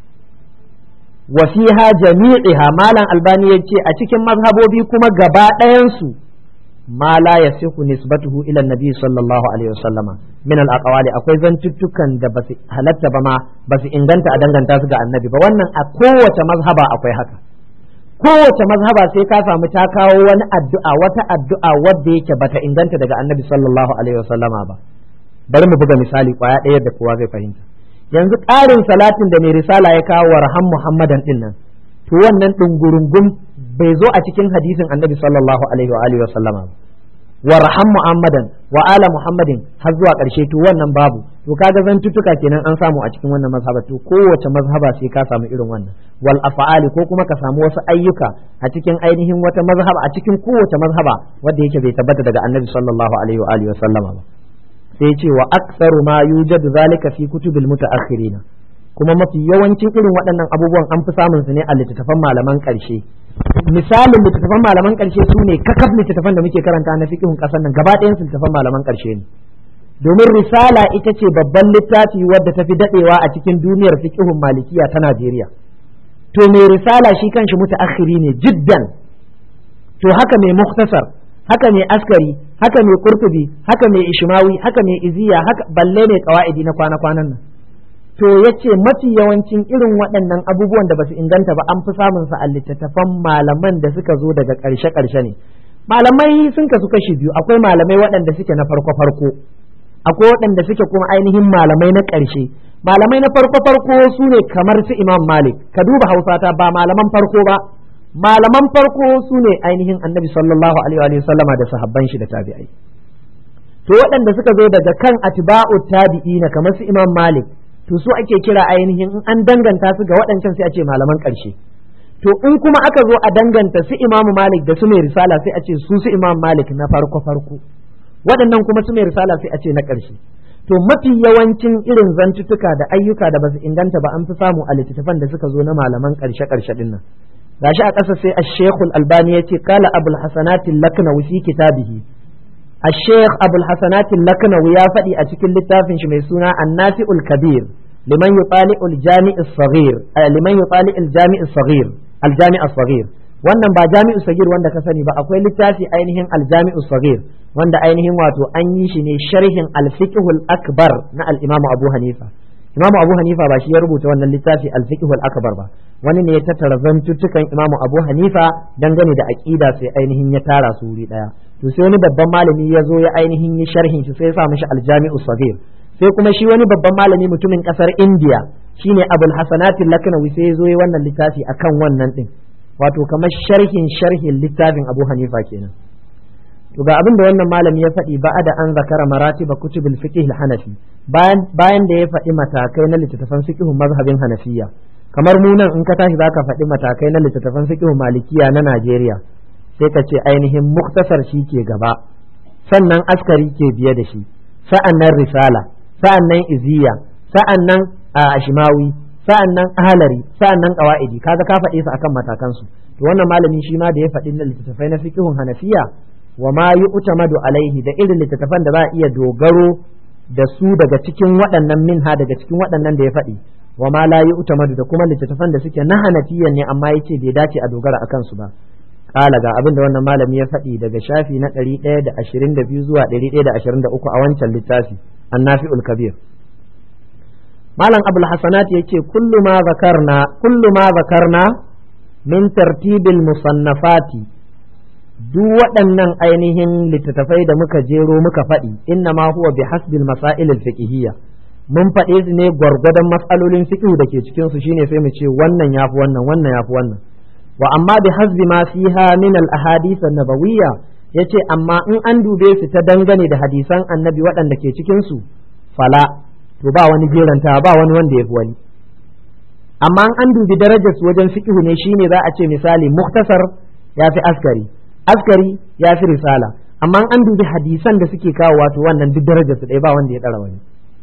wa fiha jami'iha malam albani yace a cikin mazhabobi kuma gaba ɗayan su ma la yasihu nisbatuhu ila nabi sallallahu alaihi wasallama min al aqwali akwai zantuttukan da basu halatta ba ma basu inganta a danganta su ga annabi ba wannan a kowace mazhaba akwai haka kowace mazhaba sai ka samu ta kawo wani addu'a wata addu'a wadda yake bata inganta daga annabi sallallahu alaihi wasallama ba bari mu buga misali kwaya ɗaya da kowa zai fahimta yanzu ƙarin salatin da mai risala ya kawo wa raham muhammadan din nan to wannan dungurungun bai zo a cikin hadisin annabi sallallahu alaihi wa alihi wasallama ba wa raham muhammadan wa ala muhammadin har zuwa ƙarshe to wannan babu to kaga zantuttuka kenan an samu a cikin wannan mazhaba to kowace mazhaba sai ka samu irin wannan wal af'ali ko kuma ka samu wasu ayyuka a cikin ainihin wata mazhaba a cikin kowace mazhaba wanda yake bai tabbata daga annabi sallallahu alaihi wa alihi wasallama ba sai ce wa aktsaru ma yujadu zalika fi kutubil mutaakhirina kuma mafi yawancin irin waɗannan abubuwan an fi samun su ne a littattafan malaman ƙarshe misalin littattafan malaman ƙarshe su ne kakaf littattafan da muke karanta na fiqhun ƙasar nan gaba ɗayan littattafan malaman ƙarshe ne domin risala ita ce babban littafi wadda ta fi daɗewa a cikin duniyar fiqhun malikiya ta Najeriya to mai risala shi kanshi mutaakhiri ne jiddan to haka mai muktasar haka mai askari haka mai qurtubi haka mai ishmawi haka mai iziya haka balle mai qawaidi na kwana-kwanan nan to yace mafi yawancin irin waɗannan abubuwan da basu inganta ba an fi samun sa a littattafan malaman da suka zo daga ƙarshe ne malamai sun kasu kashi biyu akwai malamai waɗanda suke na farko akwai waɗanda suke kuma ainihin malamai na ƙarshe malamai na farko su ne kamar su Imam Malik ka duba Hausata ba malaman farko ba malaman farko su ne ainihin Annabi sallallahu alaihi wa sallama da sahabban shi da tabi'ai to waɗanda suka zo daga kan atba'u tabi'ina kamar su Imam Malik to su ake kira ainihin in an danganta su ga waɗancan sai a ce malaman ƙarshe to in kuma aka zo a danganta su Imam Malik da su mai risala sai a ce su Imam Malik na farko waɗannan kuma su mai risala sai a ce na ƙarshe to mafi yawancin irin zantuttuka da ayyuka da basu inganta ba an fi samu a littattafan da suka zo na malaman ƙarshe din nan gashi a ƙasa sai Ash-Sheikh Al-Albani yace qala Abul Hasanat Al-Laknawi fi kitabihi Ash-Sheikh Abul Hasanat Al-Laknawi ya faɗi a cikin littafin shi mai suna An-Nafi'ul Kabir liman yutali'u al-Jami' as-Saghir liman yutali'u al-Jami' as-Saghir al-Jami' as-Saghir wannan ba Jami'u Saghir wanda ka sani ba akwai littafi ainihin al-Jami'u Saghir wanda ainihin wato an yi shi ne sharhin al-Fiqhul Akbar na al-Imam Abu Hanifa Imam Abu Hanifa ba shi ya rubuta wannan littafi al-Fiqhul Akbar ba wani ne ya tattara zantuttukan Imam Abu Hanifa dangane da aqida sai ainihin ya tara su wuri daya to sai wani babban malami ya zo ya ainihin yi sharhin shi sai ya sa mishi al-Jami'u Saghir sai kuma shi wani babban malami mutumin kasar India shine Abul Hasanat Al-Laknawi sai ya zo ya wannan littafi akan wannan din wato kamar sharhin littafin Abu Hanifa kenan to ga abin da wannan malami ya faɗi ba da an zakara maratiba kutubul fiqh al-hanafi bayan da ya faɗi matakai na littattafan fiqh mazhabin hanafiya kamar mu nan in ka tashi zaka faɗi matakai na littattafan fiqh malikiya na Najeriya sai ka ce ainihin muktasar shi ke gaba, sannan askari ke biye da shi, sa'annan risala, sa'annan iziya, sa'annan ashmawi, sa'annan ahlari, sa'annan qawaidi. Kaga ka faɗe su akan matakan su. To wannan malami shi ma da ya faɗi na littattafai na fiqhun Hanafiya wa ma yu'tamadu alaihi, da irin littattafan da za a iya dogaro da su daga cikin waɗannan minha, daga cikin waɗannan da ya faɗi, wa ma la yu'tamadu, da kuma littattafan da suke na Hanafiyan ne amma yace bai dace a dogara akan su ba. Kala ga abin da wannan malami ya faɗi daga shafi na 122 zuwa 123 a wancan littafi An-Nafi'ul Kabir. Malam Abul Hasanat yace kullu ma zakarna min tartibil musannafati, duk waɗannan ainihin littattafai da muka jero muka faɗi, inna ma huwa bi hasbil masail al-fiqhiyya, mun faɗe su ne gwargwadon matsalolin fiqh da ke cikin su, shine sai mu ce wannan yafi wannan, wannan yafi wannan. Wa amma bi hasbi ma fiha min al-ahadith an-nabawiyya, yace amma in an dube su ta dangane da hadisan annabi waɗanda ke cikin su, fala, to ba wani jeranta, ba wani wanda yafi wani. Amma an dubi darajar su wajen fiqh ne, shine za a ce misali muktasar ya fi askari, askari ya fi risala, amma an dubi hadisan da suke kawo, wato wannan duk darajar su ɗaya, ba wanda ya ɗara wani.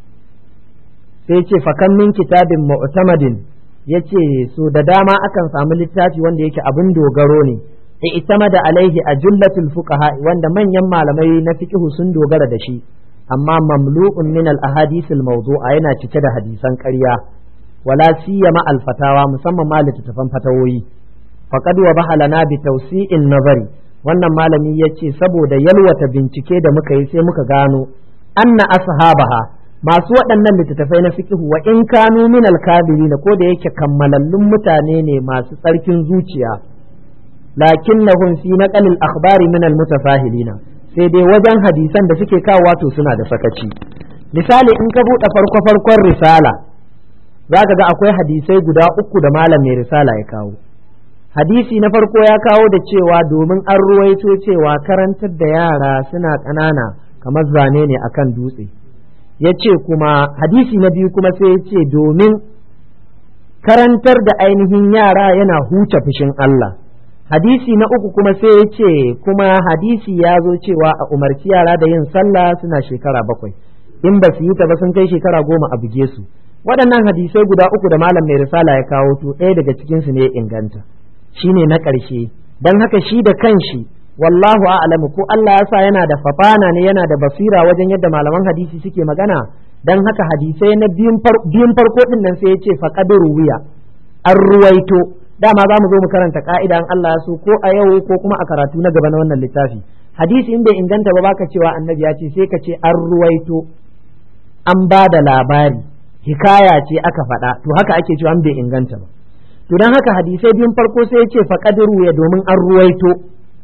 Sai ce fakan min kitabin mu'tamadin, yace so da dama akan samu littafi wanda yake abin dogaro ne, i'tamada alaihi ajullatul fuqaha, wanda manyan malamai na fiqh sun dogara da shi, amma mamlu'un min al ahadith al mawdu'a, yana cike da hadisan ƙarya, wala siyama al fatawa, musamman ma littattafan fatawoyi. Faqad wa bahalana bi tawsi'in nazari, wannan malami yace saboda yalwata bincike da muka yi sai muka gano anna ashabaha, masu waɗannan littattafai na fiqh wa in kanu min al-kabilina, ko da yake kammalallun mutane ne masu tsarkin zuciya, lakinnahum fi naqal al-akhbari min al-mutafahilina, sai dai wajen hadisan da suke kawo wato suna da sakaci. Misali in ka buɗe farkon risala zaka ga akwai hadisai guda 3 da malam mai risala ya kawo. Hadisi na farko ya kawo da cewa domin an ruwaito cewa karantar da yara suna ƙanana kamar zane ne akan dutse. Ya ce kuma hadisi na biyu kuma sai ya ce domin karantar da ainihin yara yana huce fushin Allah. Hadisi na uku kuma sai ya ce kuma hadisi ya zo cewa a umarci yara da yin sallah suna shekara 7, in ba su yi ta ba sun kai shekara 10 a buge su. Waɗannan hadisai guda 3 da malam mai risala ya kawo, to ɗaya daga cikinsu ne ya inganta, shine na ƙarshe. Don haka shi da kanshi wallahu a'lamu, ko Allah ya sa yana da fafana ne, yana da basira wajen yadda malaman hadisi suke magana. Dan haka hadisai na biyun farko din nan sai ya ce faqad ruwiya, an ruwaito. Dama za mu zo mu karanta ka'ida an Allah ya so, ko a yau ko kuma a karatu na gaba na wannan littafi. Hadisi in bai inganta ba baka cewa annabi ya ce, sai ka ce an ruwaito, an ba da labari, hikaya ce aka faɗa, to haka ake cewa an bai inganta ba. To dan haka hadisai biyun farko sai ya ce faqad ruwiya, domin an ruwaito.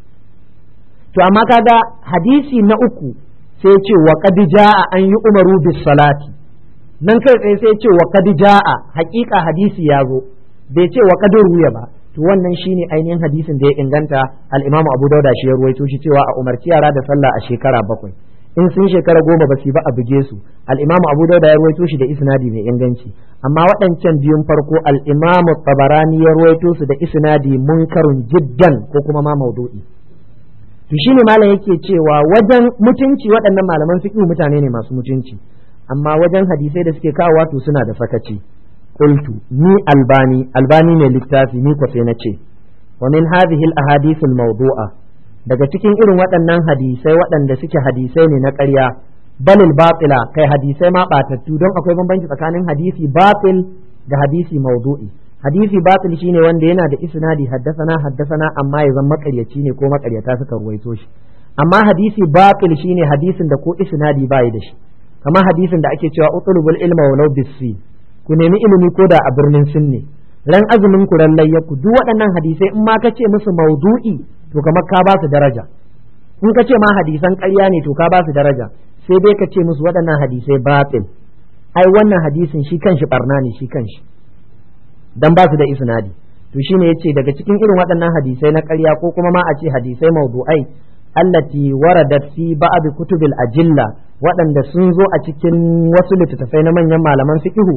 To amma kaga hadisi na uku sai ce wa qad jaa an yi umaru bis salati, nan kai tsaye sai ce wa qad jaa, haƙiƙa hadisi ya zo, bai ce wa qad ruya ba. To wannan shine ainihin hadisin da ya inganta, al-Imam Abu Dawud shi ya ruwaito shi cewa a umarci yara da sallah a shekara 7, in sun shekara 10 ba su ba a buge su. Al-Imam Abu Dawud ya ruwaito shi da isnadi mai inganci, amma waɗancan biyun farko al-Imam Tabarani ya ruwaito su da isnadi munkarun jiddan, ko kuma ma maudu'i. To shine malam yake cewa wajen mutunci waɗannan malaman fiqh mutane ne masu mutunci, amma wajen hadisai da suke kawo wato suna da sakaci. Qultu ni albani ne littafi, ni ko sai na ce wa min hadhihi al ahadith al mawdu'a, daga cikin irin waɗannan hadisai waɗanda suke hadisai ne na ƙarya, balil batila, kai hadisai ma batattu, don akwai bambanci tsakanin hadisi batil da hadisi mawdu'i. Hadisi batil shine wanda yana da isnadi haddasana amma ya zama makaryaci ne ko makaryata suka ruwaito shi. Amma hadisi batil shine hadisin da ko isnadi bai da shi, kamar hadisin da ake cewa utlubul ilma walau bisi, ku nemi ilimi ko da a birnin Sin ne, ran azumin ku ran layyaku. Duk waɗannan hadisai in ma ka ce musu maudu'i to kamar ka ba su daraja, in ka ce ma hadisan ƙarya ne to ka ba su daraja, sai dai ka ce musu waɗannan hadisai batil, ai wannan hadisin shi kanshi barna ne shi kanshi, dan ba su da isnadi. To shine yace daga cikin irin waɗannan hadisai na ƙarya, ko kuma ma a ce hadisai mawdu'ai, allati waradat fi ba'd kutubil ajilla, waɗanda sun zo a cikin wasu littattafai na manyan malaman fiqhu,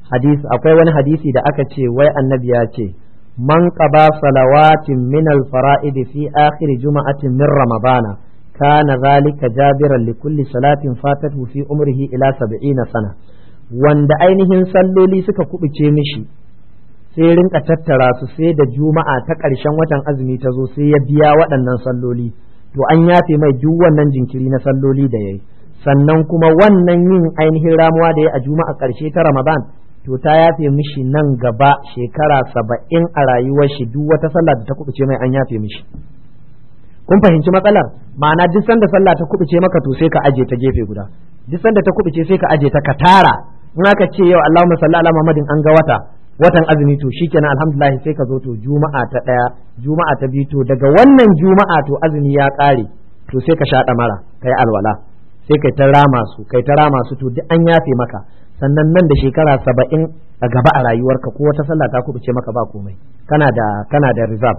akwai wani hadisi da aka ce wai annabi ya ce man qaba salawatin min al-fara'id fi akhir juma'atin min ramadana kana zalika jabiran li kulli salatin fatatu fi umrihi ila 70 sana, wanda ainihin salloli suka kubuce mishi sai rinka tattara su sai da juma'a ta ƙarshen watan azumi ta zo sai ya biya waɗannan salloli, to an yafe mai duk wannan jinkiri na salloli da yayi, sannan kuma wannan yin ainihin ramuwa da ya a juma'a ƙarshe ta Ramadan to ta yafe mishi nan gaba shekara 70 a rayuwar shi duk wata sallah da ta kubuce mai an yafe mishi. Kun fahimci matsalar? Ma'ana duk sanda sallah ta kubuce maka to sai ka aje ta gefe guda, duk sanda ta kubuce sai ka aje ta ka tara. In aka ce yau Allahumma salli ala Muhammadin an ga watan azumi to shikenan alhamdulillah sai ka zo to juma'a ta ɗaya, juma'a ta biyu, to daga wannan juma'a to azumi ya ƙare to sai ka sha ɗamara kai alwala sai kai ta rama su to duk an yafe maka, sannan nan da shekara 70 a gaba a rayuwarka ko wata sallah ta kubuce maka ba komai, kana da reserve.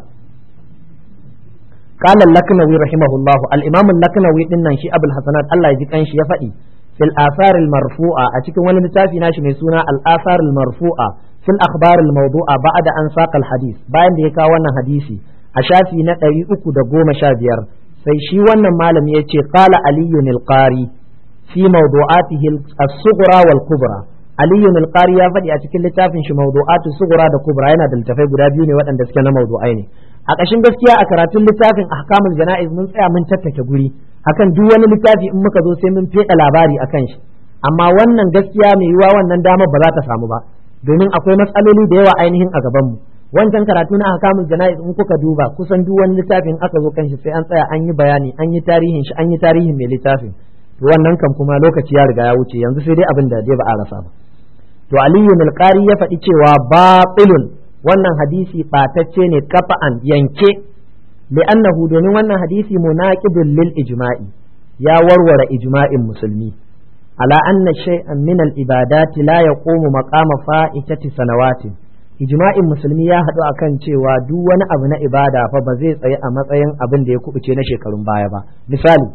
قال اللكنوي رحمه الله الإمام اللكنوي إن شيء أبو الحسنات الله يجيك أن شيء يفعي في الآثار المرفوعة أتيك ولا نتافي ناشي ميسونا الآثار المرفوعة في الأخبار الموضوعة بعد أن ساق الحديث بعد ذلك وانا حديثي أشافي نتأي أكو دقوم شابير سيشي وانا مالم يتي قال علي القاري في موضوعاته الصغرى والكبرى علي القاري يفعي أتيك اللي تافي شي موضوعات الصغرى والكبرى أنا دلتفي قرابيوني وأن دسكنا موضوعين. A ƙashin gaskiya a karatun littafin ahkamul jana'iz mun tsaya mun tattake guri akan duk wani littafi in muka zo sai mun feda labari akan shi, amma wannan gaskiya mai yiwa wannan damar ba za ta samu ba domin akwai matsaloli da yawa ainihin a gaban mu. Wancan karatu na ahkamul jana'iz in kuka duba kusan duk wani littafin aka zo kan shi sai an tsaya an yi bayani, an yi tarihin shi, an yi tarihin mai littafin, to wannan kan kuma lokaci ya riga ya wuce, yanzu sai dai abin da dai ba a rasa ba. To Aliyu al-Qari ya faɗi cewa batilun, wannan hadisi ɓatacce ne kafa'an yanke, li'annahu domin wannan hadisi munaqidun lil ijma'i, ya warware ijma'in musulmi ala anna shay'an min al ibadati la yaqumu maqama fa'itati sanawatin. Ijma'in musulmi ya haɗu akan cewa duk wani abu na ibada fa ba zai tsaye a matsayin abin da ya kubuce na shekarun baya ba. Misali,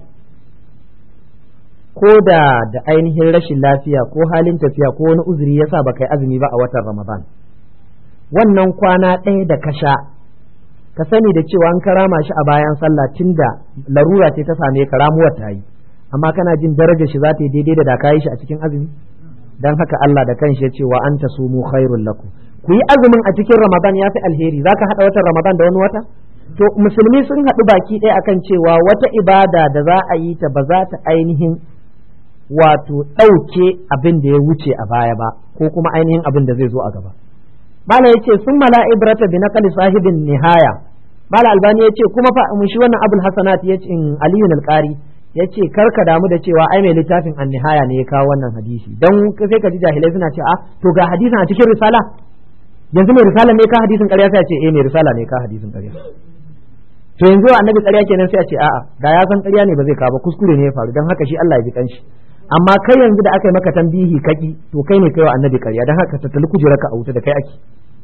ko da ainihin rashin lafiya ko halin tafiya ko wani uzuri yasa baka yi azumi ba a watan Ramadan, wannan kwana ɗaya da ka sha ka sani da cewa an karama shi a bayan sallah tunda larura ce ta same ka, ramuwar ta yi, amma kana jin darajar shi za ta yi daidai da ka yi shi a cikin azumi. Dan haka Allah da kanshi ya ce wa anta sumu khairul lakum, ku yi azumin a cikin Ramadan ya fi alheri. Zaka haɗa watan Ramadan da wani wata? To musulmi sun haɗu baki ɗaya akan cewa wata ibada da za a yi ta ba za ta ainihin wato ɗauke abin da ya wuce a baya ba, ko kuma ainihin abin da zai zo a gaba. Mala yace sun mala ibrata bi naqli sahibin nihaya. Mala Albani yace kuma fa mun shi wannan Abul Hasanat yace in Aliyu al-Qari yace karka damu da cewa ai mai littafin an-nihaya ne ya kawo wannan hadisi, dan sai ka ji jahilai suna ce to ga hadisin a cikin risala, yanzu mai risala ne ka hadisin ƙarya, sai a ce mai risala ne ka hadisin ƙarya. To yanzu annabi ƙarya kenan sai a ce a'a da ya san ƙarya ne ba zai kawo ba, kuskure ne ya faru, dan haka shi Allah ya ji kanshi. Amma kai yanzu da aka yi maka tambihi kaki to kai ne kai wa annabi ƙarya, dan haka tattali kujerarka a wuta da kai ake.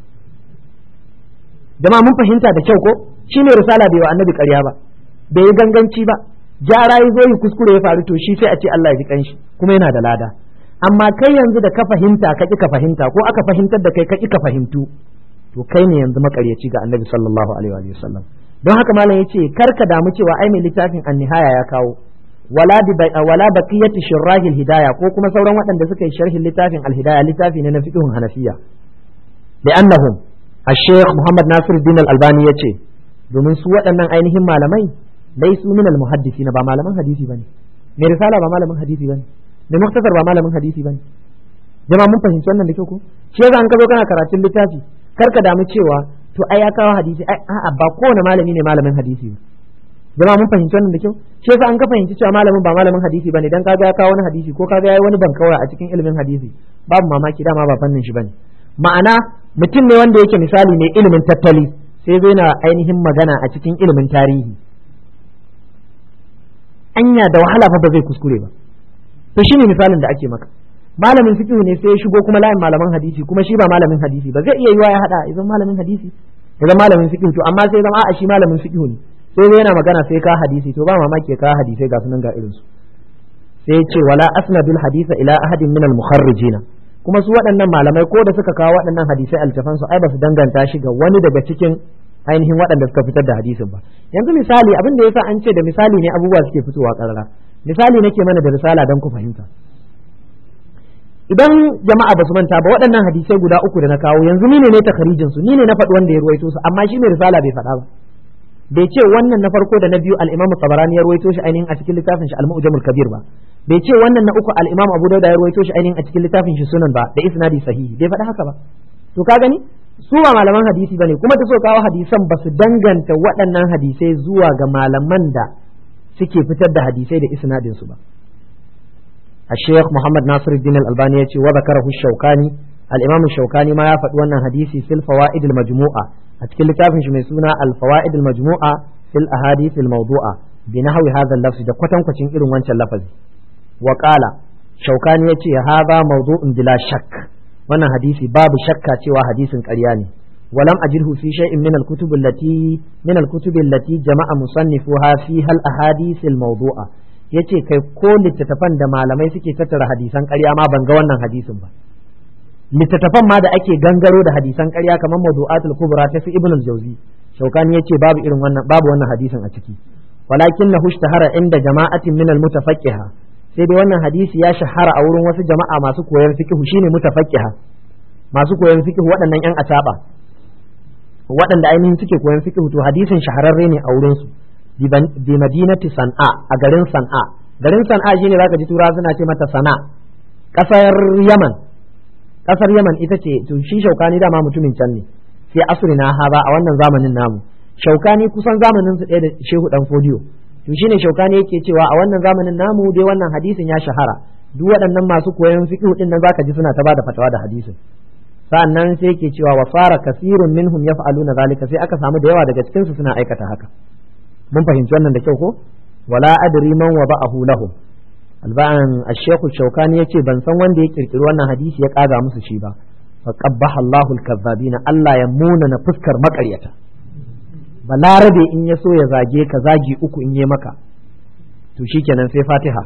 Jama'a mun fahimta da kyau ko? Shi ne risala bai wa annabi ƙarya ba, bai yi ganganci ba, jara yi zo yi kuskure ya faru to shi sai a ce Allah ya ji kanshi kuma yana da lada. Amma kai yanzu da ka fahimta ka ƙi ka fahimta ko aka fahimtar da kai ka ƙi ka fahimtu, to kai ne yanzu maƙaryaci ga annabi sallallahu alaihi wa sallam. Don haka malam yace kar ka damu cewa ai mai littafin an-nihaya ya kawo wala baqiyati shirahil hidaya ko kuma sauran waɗanda suka yi sharhin littafin al-hidaya, littafi ne na fiqhun hanafiya, li'annahum الشيخ محمد ناصر الدين الألباني يتشي domin su waɗannan ainihin malamai laisu min al-muhaddisina, ba malaman hadisi bane, mai risala ba malamin hadisi bane, mai muktasar ba malamin hadisi bane. Jama'a mun fahimci wannan da kyau ko? Shi yasa an ka zo kana karatun littafi kar ka damu cewa to ai ya kawo hadisi, a'a ba kowane malami ne malamin hadisi ba. Jama'a mun fahimci wannan da kyau? Shi yasa an ka fahimci cewa malamin ba malamin hadisi bane dan kaga ya kawo wani hadisi ko kaga yayi wani bankaura a cikin ilimin hadisi, babu mamaki dama ba fannin shi bane. Ma'ana mutum ne wanda yake misali ne ilimin tattali sai zai na ainihin magana a cikin ilimin tarihi, anya da wahala fa ba zai kuskure ba. To shine misalin da ake maka. Malamin fiqh ne sai ya shigo kuma layin malaman hadisi, kuma shi ba malamin hadisi ba, zai iya yiwa ya hada idan malamin hadisi idan malamin fiqh, to amma sai zama a'a shi malamin fiqh ne sai zai yana magana sai ka hadisi, to ba mamaki ka hadisi ga sunan ga irin su. Sai ya ce wala asnadul hadisa ila ahadin min al-mukharrijina, kuma su waɗannan malamai ko da suka kawo waɗannan hadisai altafan su ai ba su danganta shi ga wani daga cikin ainihin waɗanda suka fitar da hadisin ba. Yanzu misali abin da yasa an ce da misali ne abubuwa suke fitowa ƙarara. Misali nake mana da risala don ku fahimta. Idan jama'a ba su manta ba waɗannan hadisai guda uku da na kawo yanzu ni ne takharijin su, ni ne na faɗi wanda ya ruwaito su, amma shi mai risala bai faɗa ba. Bai ce wannan na farko da na biyu al-Imam Tabarani ya ruwaito shi ainihin a cikin littafin shi Al-Mu'jamul Kabir ba. Bai ce wannan na uku al-Imam Abu Dawud ya ruwaito shi ainihin a cikin littafin shi Sunan ba da isnadi sahihi. Bai faɗa haka ba. To ka gani? Su ba malaman hadisi bane kuma da so kawo hadisan ba su danganta waɗannan hadisai zuwa ga malaman da suke fitar da hadisai da isnadin su ba. الشيخ محمد ناصر الدين الألباني وذكره الشوكاني الإمام الشوكاني ما يفعل وانا حديثي في الفوائد المجموعة أتكلم تافن شميسونا الفوائد المجموعة في الأحاديث الموضوعة بنحو هذا اللفظ ده قطن قطن إلو وانش اللفظ وقال شوكاني هذا موضوع بلا شك وانا حديثي باب شك حديث كرياني ولم أجده في شيء من الكتب التي جمع مصنفها فيها الأحاديث الموضوعة yace kai ko littattafan da malamai suke tattara hadisan ƙarya ma ban ga wannan hadisin ba. Littattafan ma da ake gangaro da hadisan ƙarya kamar Mawdu'atul Kubra ta fi Ibn al-Jawzi Shawkani yace babu irin wannan, babu wannan hadisin a ciki. Walakin na hushtahara inda jama'atin min al-mutafaqqiha, sai dai wannan hadisi ya shahara a wurin wasu jama'a masu koyon fiqh shine mutafaqqiha, masu koyon fiqh waɗannan yan ataba waɗanda ainihin suke koyon fiqh to hadisin shahararre ne a wurin su. Bi madinati San'a, a garin San'a. Garin San'a shine zaka ji turawa suna ce mata Sana. Kasar Yaman ita ce, to shi Shaukani dama mutumin can ne. Sai asrina haza a wannan zamanin namu. Shaukani kusan zamanin su ɗaya da Shehu Dan Fodiyo. To shine Shaukani yake cewa a wannan zamanin namu dai wannan hadisin ya shahara. Duk waɗannan masu koyon fiqh din nan zaka ji suna ta bada fatawa da hadisin. Sa'annan sai yake cewa wa fara kasirun minhum yaf'aluna zalika, sai aka samu da yawa daga cikin su suna aikata haka. Mun fahimci wannan da kyau ko wala adri man wada'ahu lahum alban ash-shaykh ash-shawkani yace ban san wanda ya kirkiri wannan hadisi ya kaga musu shi ba fa qabbaha Allahu al-kazzabina Allah ya muna na fuskar makaryata. Balarabe in ya so ya zage ka zagi uku in yi maka to shikenan sai Fatiha.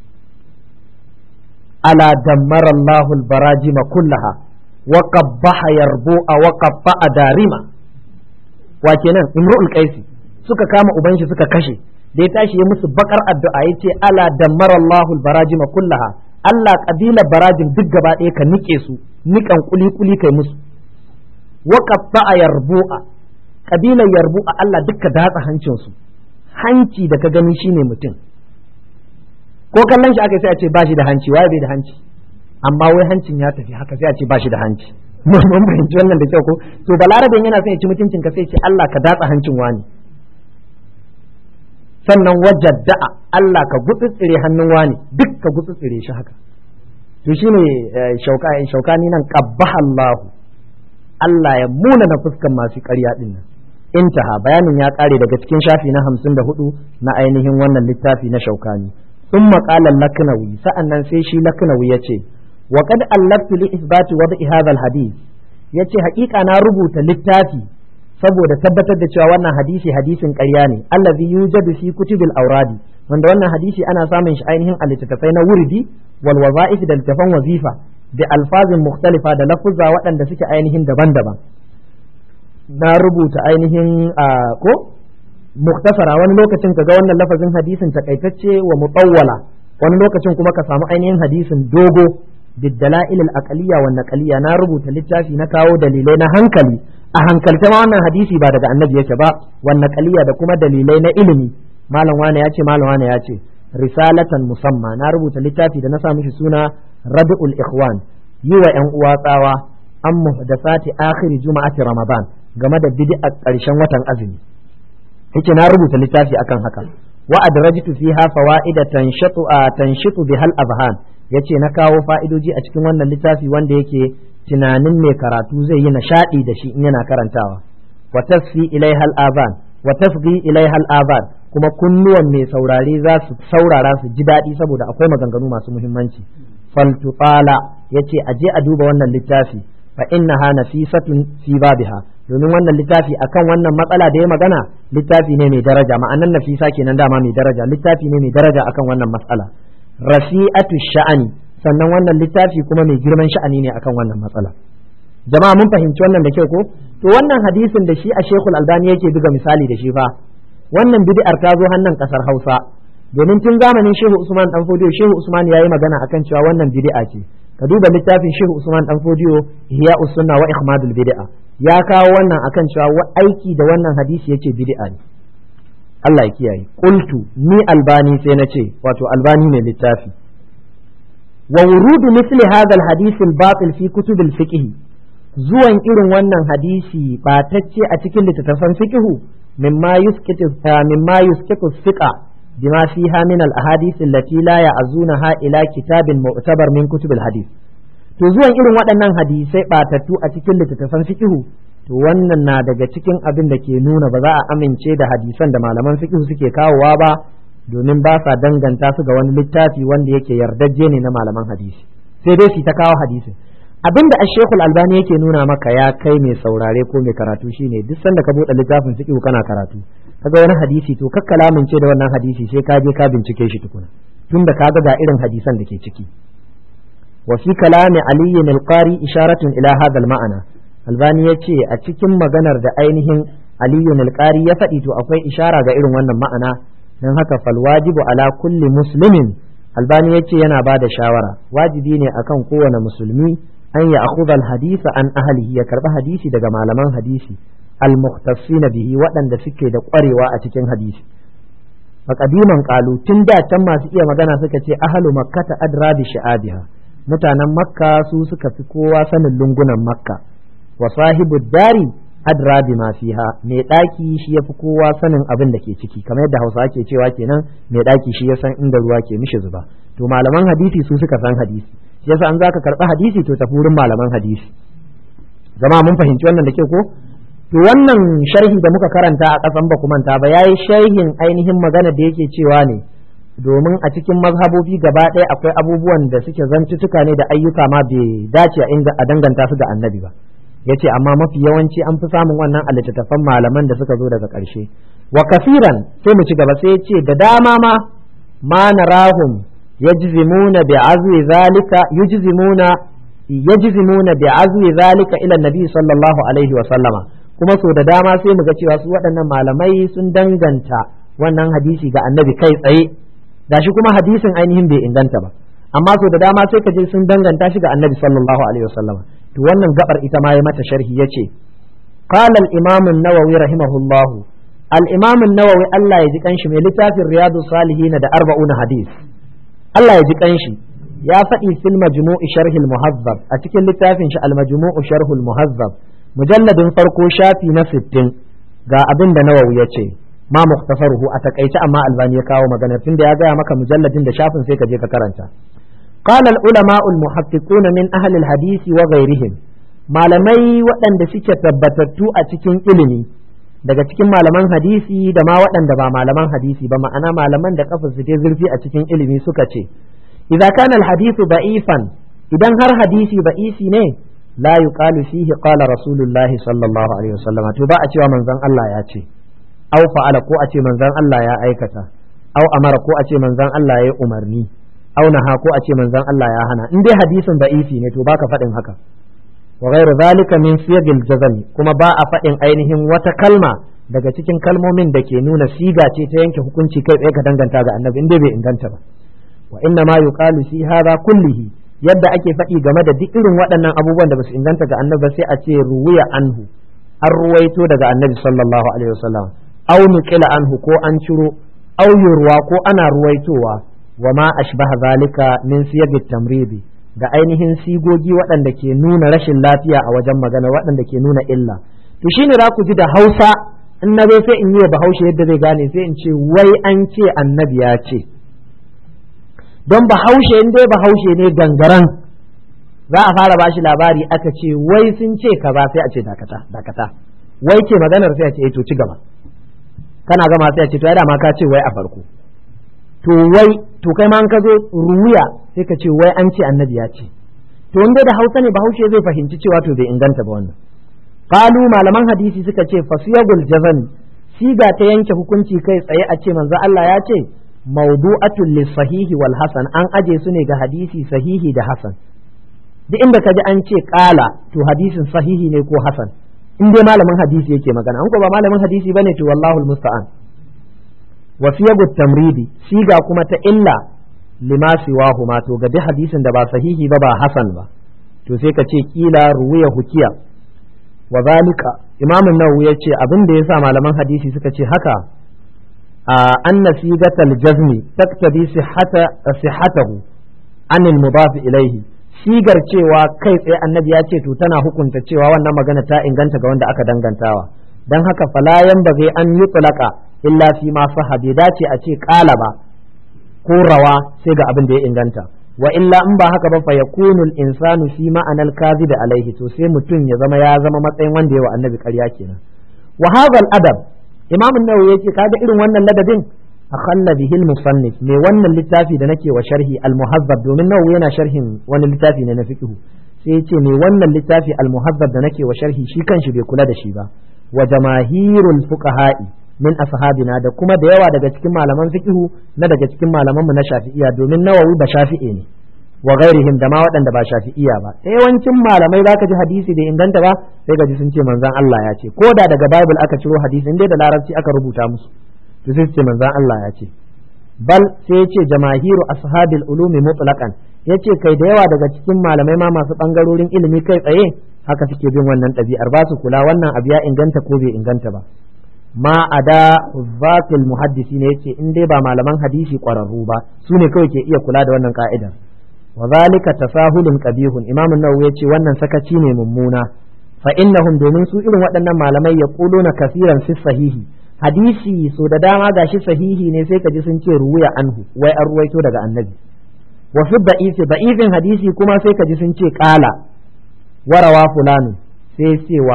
Ala dammara Allahu al-barajima kullaha wa qabbaha yarbu'a wa qabba'a darima. Wa kenan Imru'ul Qaisi suka kama uban shi suka kashe, da ya tashi ya musu bakar addu'a yace ala dammara Allahul barajima kullaha, Allah kabilar barajin duk gaba ɗaya ka nike su nikan kuli kai musu. Wa qatta'a yarbu'a, kabilar yarbu'a Allah dukka datsa hancin su. Hanci da ka gani shine mutum, ko kallon shi aka sai a ce ba shi da hanci, waye bai da hanci, amma wai hancin ya tafi haka sai a ce ba shi da hanci. Mun fahimci wannan da kyau ko? To balarabin yana son ya ci mutuncin ka sai ce Allah ka datsa hancin wani. Sannan wajadda'a Allah ka gutsutsire hannun wani, duk ka gutsutsire shi haka. To shine shaukani nan qabbaha Allah ya muna na fuskan masu ƙarya din nan. Intaha, bayanin ya ƙare daga cikin shafi na 54 na ainihin wannan littafi na shaukani. Thumma qala Laknawi, sa'annan sai shi Laknawi yace wa qad allaftu li isbati wad'i hadha al-hadith, yace haƙiƙa na rubuta littafi saboda tabbatar da cewa wannan hadisin ƙarya ne, allazi yujadu fi kutubil awradi, wanda wannan hadisi ana samun shi ainihin a littattafai na wurdi wal waza'if da littafan wazifa da alfazin mukhtalifa da lafuzza waɗanda suke ainihin daban-daban. Na rubuta ainihin ko muktasara, wani lokacin ka ga wannan lafazin hadisin takaitacce wa mutawwala, wani lokacin kuma ka samu ainihin hadisin dogo biddala'il al-aqliyya wa naqliyya. Na rubuta littafi na kawo dalilai na hankali, a hankalta ma wannan hadisi ba daga annabi yake ba, wannan kaliya da kuma dalilai na ilimi, malam wane ya ce malam wane ya ce. Risalatan musamma, na rubuta littafi da na sa mishi suna Rabi'ul Ikhwan, yi wa ƴan uwa tsawa an muhdathati akhir juma'ati Ramadan, game da bid'a ƙarshen watan azumi. Yake na rubuta littafi akan haka. Wa adrajtu fiha fawaida tanshitu bihal abhan, yace na kawo fa'idoji a cikin wannan littafi wanda yake tunanin mai karatu zai yi nishaɗi da shi in yana karantawa. Wa tasfi ilaiha al-aban wa tasghi ilaiha al-aban, kuma kunnuwan mai saurare za su saurara su ji daɗi saboda akwai maganganu masu muhimmanci. Faltutala yace aje a duba wannan littafi, fa innaha nafisatun fi babiha, domin wannan littafi akan wannan matsala da ya magana littafi ne mai daraja, ma'anan nafisa kenan dama mai daraja, littafi ne mai daraja akan wannan matsala. Rafi'atu sha'ani sannan wannan littafi kuma mai girman sha'ani ne akan wannan matsala. Jama'a mun fahimci wannan da kyau ko? To wannan hadisin da shi a Sheikhul Albani yake buga misali da shi fa, wannan bid'ar ta zo hannun kasar Hausa, domin tun zamanin Shehu Usman Dan Fodiyo, Shehu Usman yayi magana akan cewa wannan bid'a ce. Ka duba littafin Shehu Usman Dan Fodiyo, Ihya'us Sunna wa Ikhmadul Bid'a, ya kawo wannan akan cewa aiki da wannan hadisi yace bid'a ne. Allah ya kiyaye. Qultu ni Albani sai na ce, wato Albani ne littafi. Wa wurudu misli hadha al-hadith al-batil fi kutub al-fiqh, zuwan irin wannan hadisi batacce a cikin littattafan fiqh mimma yusqitu thiqa bima fiha min al-ahadith allati la ya'zunaha ila kitabin mu'tabar min kutub al-hadith. To zuwan irin waɗannan hadisai batattu a cikin littattafan fiqh, to wannan na daga cikin abin da ke nuna ba za a amince da hadisan da malaman fiqh suke kawowa ba, domin ba sa danganta su ga wani littafi wanda yake yardajje ne na malaman hadisi, sai dai su ta kawo hadisin. Abinda Sheikhul Albani yake nuna maka ya kai mai saurare ko mai karatu shine duk sanda ka buɗe littafin fiqh kana karatu kaga wani hadisi, to kakka lamince da wannan hadisi sai ka je ka bincike shi tukuna, tunda kaga ga irin hadisan da ke ciki. Wa fi kalami Ali al-Qari isharatun ila hadha al-ma'ana. Albani yace a cikin maganar da ainihin Ali al-Qari ya faɗi to akwai ishara ga irin wannan ma'ana. Dan haka fal wajibu ala kulli muslimin, Albani yace yana ba da shawara, wajibi ne akan kowane musulmi an ya akhudha al-hadisa an ahlihi, ya karba hadisi daga malaman hadisi al-mukhtasina bihi, waɗanda suke da ƙwarewa a cikin hadisi. Faqadiman qalu, tun da can masu iya magana suka ce ahlu makkata adra bi sha'abiha, mutanen makka su suka fi kowa sanin lungunan makka. Wa sahibu dari adra bi ma fiha, mai daki shi yafi kowa sanin abin da ke ciki, kamar yadda Hausa ke cewa kenan mai daki shi ya san inda ruwa ke mishi zuba. To malaman hadisi su suka san hadisi, shi yasa an zaka karɓi hadisi to tafi wurin malaman hadisi. Jama'a mun fahimci wannan da ke ko? To wannan sharhi da muka karanta a ƙasan ba ku manta ba, yayi sharhin ainihin magana da yake cewa ne, domin a cikin mazhabobi gaba ɗaya akwai abubuwan da suke zantutuka ne da ayyuka ma bai dace a danganta su ga annabi ba. Yace amma mafi yawanci an fi samun wannan a littattafan malaman da suka zo daga ƙarshe. Wa kafiran, sai mu ci gaba, sai yace da dama ma narahum yajzimuna bi azwi zalika ila nabi sallallahu alaihi wa sallama, kuma so da dama sai mu ga cewa su waɗannan malamai sun danganta wannan hadisi ga annabi kai tsaye, gashi kuma hadisin ainihin bai inganta ba, amma so da dama sai ka je sun danganta shi ga annabi sallallahu alaihi wa sallama. To wannan gabar ita ma ya mata sharhi yace qala al-imam an-nawawi rahimahullah, al-imam an-nawawi Allah ya ji kanshi mai littafin riyadus salihin da 40 hadis, Allah ya ji kanshi ya faɗi fil majmu'i sharh al-muhazzab, a cikin littafin shi al-majmu'u sharh al-muhazzab mujalladin farko shafi na 60 ga abin da nawawi yace ma mukhtasaruhu a takaice, amma albani ya kawo magana tunda ya gaya maka mujalladin da shafin sai ka je ka karanta. قال العلماء المحققون من أهل الحديث وغيرهم, malamai waɗanda suke tabbatattu a cikin ilimi daga cikin malaman hadisi da ma waɗanda ba malaman hadisi ba, ma'ana malaman da kafin su zurfi a cikin ilimi suka ce idza kana al-hadithu da'ifan, idan har hadisi da'isi ne, la yuqalu fihi qala rasulullahi sallallahu alaihi wasallam, to ba a cewa manzon Allah ya ce, au fa'ala ko a ce manzon Allah ya aikata, au amara ko a ce manzon Allah ya umarni, aunaha ko a ce manzon Allah ya hana. In dai hadisin da'ifi ne to baka faɗin haka. Wa ghairu zalika min siyagil jazm, kuma ba a faɗin ainihin wata kalma daga cikin kalmomin da ke nuna siga ce ta yanke hukunci kai tsaye ka danganta ga annabi in dai bai inganta ba. Wa inna ma yuqalu fi hadha kullihi, yadda ake faɗi game da duk irin waɗannan abubuwan da basu inganta ga annabi sai a ce ruwiya anhu, an ruwaito daga annabi sallallahu alaihi wasallam, aw nuqila anhu ko an ciro, aw yurwa ko ana ruwaitowa, wa ma ashbaha zalika min siyagit tamridi, da ainihin sigogi waɗanda ke nuna rashin lafiya a wajen magana, waɗanda ke nuna illa. To shine za ku ji da Hausa in na sai in yi wa Bahaushe yadda zai gane, sai in ce wai an ce annabi ya ce, don Bahaushe in dai Bahaushe ne gangaran za a fara bashi labari aka ce wai sun ce kaza sai a ce dakata, wai ce maganar sai a ce to ci gaba, kana gama sai a ce to ya dama ka ce wai a farko, to wai to kai ma an ka zo ruwiya sai ka ce wai an ce annabi ya ce, to wanda da Hausa ne Bahaushe zai fahimci cewa to bai inganta ba wannan. Qalu, malaman hadisi suka ce fasiyagul jazan, siga ta yanke hukunci kai tsaye a ce manzo Allah ya ce, mawdu'atun lis-sahihi wal hasan, an aje su ne ga hadisi sahihi da hasan. duk inda ka ji an ce ƙala to hadisin sahihi ne ko hasan, in dai malamin hadisi yake magana. An ko ba malamin hadisi bane to wallahu almusta'an. Wa siyagu tamridi, siga kuma ta illa lima siwahu ma, to ga duk hadisin da ba sahihi ba hasan ba to sai ka ce kila ruwiya hukiya. Wa zalika imam an-nawawi yace abin da yasa malaman hadisi suka ce haka anna sigatal jazmi taktabi sihhatahu an al-mudaf ilayhi, sigar cewa kai tsaye annabi ya ce to tana hukunta cewa wannan magana ta inganta ga wanda aka dangantawa. Dan haka falayan ba zai an yi tulaka illa fi ma sahha, bai dace a ce kala ba ko rawa sai ga abin da ya inganta. Wa illa in ba haka ba fa yakunu al-insanu fi ma'anal kadhib alaihi, to sai mutum ya zama matsayin wanda yawa annabi ƙarya kenan. Wa hadha al-adab, imam an-nawawi yake kaga irin wannan ladabin akhalla bihi al-musannif, me wannan littafi da nake wa sharhi al-muhazzab, domin nawawi yana sharhin wani littafi ne na fiqh, sai yace me wannan littafi al-muhazzab da nake wa sharhi shi kanshi bai kula da shi ba. Wa jamaahirul fuqaha'i min ashabina, da kuma da yawa daga cikin malaman fiqh na daga cikin malaman mu na shafi'iyya, domin nawawi ba shafi'i ne, wa ghairihim da ma waɗanda ba shafi'iyya ba. Yawancin malamai zaka ji hadisi da inganta ba sai ka ji sun ce manzon Allah ya ce, ko da daga bible aka ciro hadisi in dai da larabci aka rubuta musu to sai su ce manzon Allah ya ce. Bal sai ya ce jamahiru ashabil ulumi mutlaqan, yace kai da yawa daga cikin malamai ma masu bangarorin ilimi kai tsaye haka suke bin wannan ɗabi'ar, ba su kula wannan abu ya inganta ko bai inganta ba. Ma ada zatul muhaddisi ne yace in dai ba malaman hadisi ƙwararru ba su ne kawai ke iya kula da wannan ka'idar. Wa zalika tasahulun qabihun, imam an-nawawi yace wannan sakaci ne mummuna. Fa innahum, domin su irin waɗannan malamai yaquluna kaseeran fi sahihi, hadisi so da dama gashi sahihi ne sai ka ji sun ce ruwaya anhu, wai an ruwaito daga annabi. Wa fi da'ifin hadisi kuma sai ka ji sun ce qala warawa fulani, sai ce wa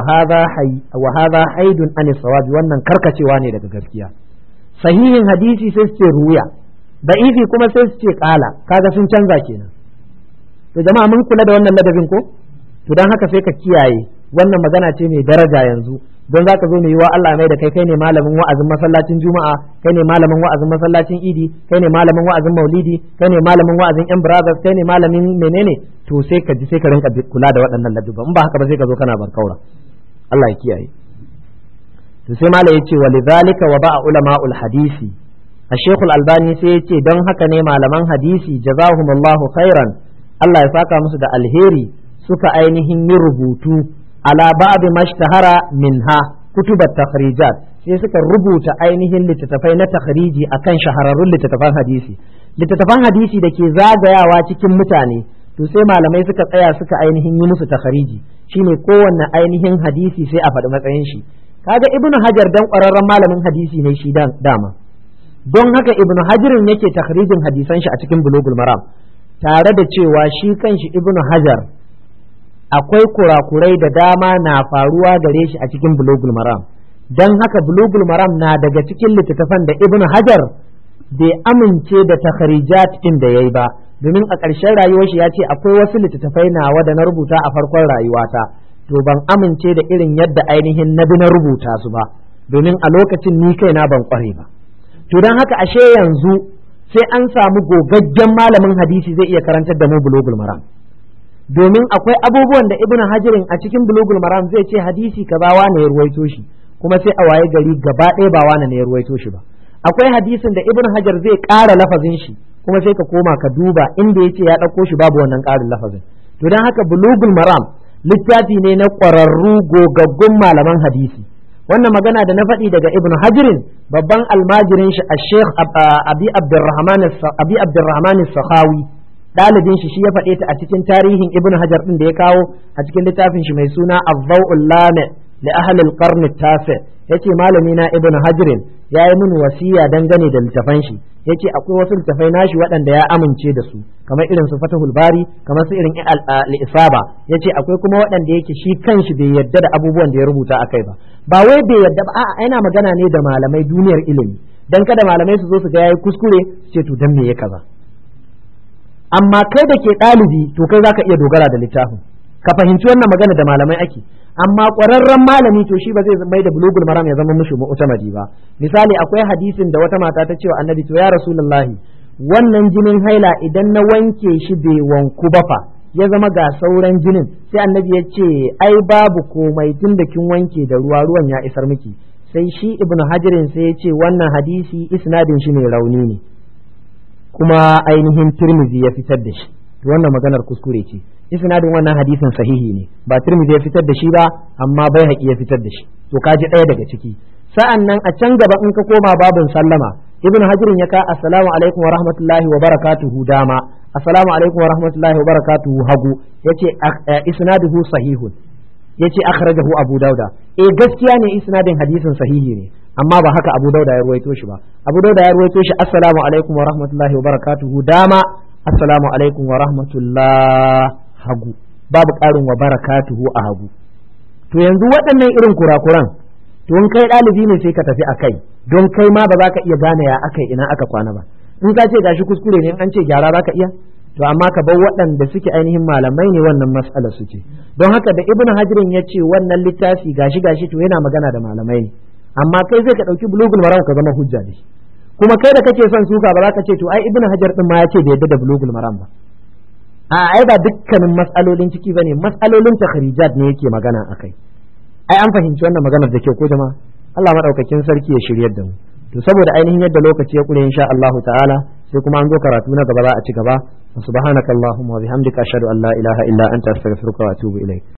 hadha haidun an sawabi, wannan karkacewa ne daga gaskiya. Sahihin hadisi sai su ce ruwaya, da'ifi kuma sai su ce qala, kaga sun canza kenan. To jama'a mun kula da wannan ladabin ko? To dan haka sai ka kiyaye, wannan magana ce mai daraja yanzu, don za ka zo mai yiwa Allah mai da kai ne malamin wa'azin masallacin juma'a, kai ne malamin wa'azin masallacin idi, kai ne malamin wa'azin maulidi, kai ne malamin wa'azin yan brothers, kai ne malamin menene, to sai ka ji sai ka rinka kula da waɗannan ladduba, in ba haka ba sai ka zo kana barkaura. Allah ya kiyaye. To sai malai yace walidhalika wa ba'a ulama'ul hadisi, Sheikh Al-Albani sai yace don haka ne malaman hadisi jazahumullahu khairan, Allah ya saka musu da alheri, suka ainihin yi rubutu ala ba'd mashtahara minha kutubat takhrijat, sai suka rubuta ainihin littattafai na takhriji akan shahararrun littattafan hadisi, littattafan hadisi da ke zagayawa cikin mutane. To sai malamai suka tsaya suka ainihin yi musu takhriji, shine kowanne ainihin hadisi sai a faɗi matsayin shi. Kaga Ibn Hajar dan ƙwararren malamin hadisi ne shi dama, don haka Ibn Hajarin yake takhrijin hadisan shi a cikin Bulughul Maram, tare da cewa shi kanshi Ibn Hajar akwai kurakurai da dama na faruwa gare shi a cikin Bulughul Maram. Dan haka Bulughul Maram na daga cikin littattafan da Ibn Hajar bai amince da takhrijat din da yayi ba, domin a ƙarshen rayuwar shi ya ce akwai wasu littattafai nawa da na rubuta a farkon rayuwata, to ban amince da irin yadda ainihin na bi na rubuta su ba, domin a lokacin ni kaina ban kware ba. To dan haka ashe yanzu sai an samu gogaggen malamin hadisi zai iya karantar da mu Bulughul Maram, domin akwai abubuwan da Ibn Hajarin a cikin Bulughul Maram zai ce hadisi kaza wane ya ruwaito shi, kuma sai a waye gari gaba ɗaya ba wane ne ya ruwaito shi ba. Akwai hadisin da Ibn Hajar zai ƙara lafazin shi, kuma sai ka koma ka duba inda yace ya ɗauko shi babu wannan ƙarin lafazin. To dan haka Bulughul Maram littafi ne na ƙwararru gogaggun malaman hadisi. Wannan magana da na faɗi daga Ibn Hajarin, babban almajirin shi Sheikh Abi Abdurrahman Sakhawi, ɗalibin shi ya faɗe ta a cikin tarihin Ibn Hajar ɗin da ya kawo a cikin littafin shi mai suna Adh-Dhaw'ul Lami' li ahli al-qarn at-tasi'. Yace malami na Ibn Hajarin ya yi mini wasiya dangane da littafan shi, yace akwai wasu littafai nashi waɗanda ya amince da su, kamar irin su Fathul Bari, kamar su irin al-Isaba, yace akwai kuma waɗanda yake shi kanshi bai yarda da abubuwan da ya rubuta akai ba wai bai yarda ba, a'a yana magana ne da malamai duniyar ilimi, dan kada malamai su zo su ga yayi kuskure su ce to dan me ya kaza. Amma kai da ke ɗalibi to kai zaka iya dogara da littafin, ka fahimci wannan magana da malamai ake. amma ƙwararren malami to shi ba zai mai da bulugul maram ya zama mishi mu'tamadi ba. Misali akwai hadisin da wata mata ta ce wa annabi to ya rasulullahi wannan jinin haila idan na wanke shi bai wanku ba fa ya zama ga sauran jinin, sai annabi ya ce ai babu komai tun da kin wanke da ruwan ya isar miki. Sai shi ibnu hajarin sai ya ce wannan hadisi isnadin shi ne rauni ne, kuma ainihin tirmizi ya fitar da shi. To wannan maganar kuskure ce, isnadin wannan hadisin sahihi ne, ba tirmizi ya fitar da shi ba amma baihaqi ya fitar da shi. To kaji ɗaya daga ciki. Sa'an nan a can gaba in ka koma babin sallama, ibnu hajarin ya ka assalamu alaikum wa rahmatullahi wa barakatuhu dama, assalamu alaikum wa rahmatullahi wa barakatuhu hagu, yace isnaduhu sahihun, yace akhrajahu abu dauda. Gaskiya ne isnadin hadisin sahihi ne, amma ba haka abu dauda ya ruwaito shi ba. Abu dauda ya ruwaito shi assalamu alaikum wa rahmatullahi wa barakatuhu dama, assalamu alaikum wa rahmatullahi hagu, babu ƙarin wa barakatuhu a hagu. To yanzu waɗannan irin kurakuran don kai ɗalibi ne sai ka tafi a kai, don kai ma ba za ka iya gane ya aka ina aka kwana ba. In ka ce gashi kuskure ne, in an ce gyara za ka iya, to amma ka bar waɗanda suke ainihin malamai ne wannan mas'alar su ce. Don haka da ibnu hajirin ya ce wannan littafi gashi to yana magana da malamai ne, amma kai sai ka ɗauki bulugul maram ka zama hujja da shi. Kuma kai da kake son suka ba za ka ce to ai ibnu hajar din ma ya ce bai yadda da bulugul maram ba. Ai ba dukkanin mas'alolin ciki bane, mas'alolin takhrijat ne yake magana akai. Ai an fahimci wannan maganar da kyau ko jama'a? Allah madaukakin sarki ya shiryar da mu. To saboda ainihin yadda lokaci ya kure insha Allah ta'ala sai kuma an zo karatu na gaba za a ci gaba. Subhanakallahumma wa bihamdika ashhadu an la ilaha illa anta astaghfiruka wa atubu ilaik.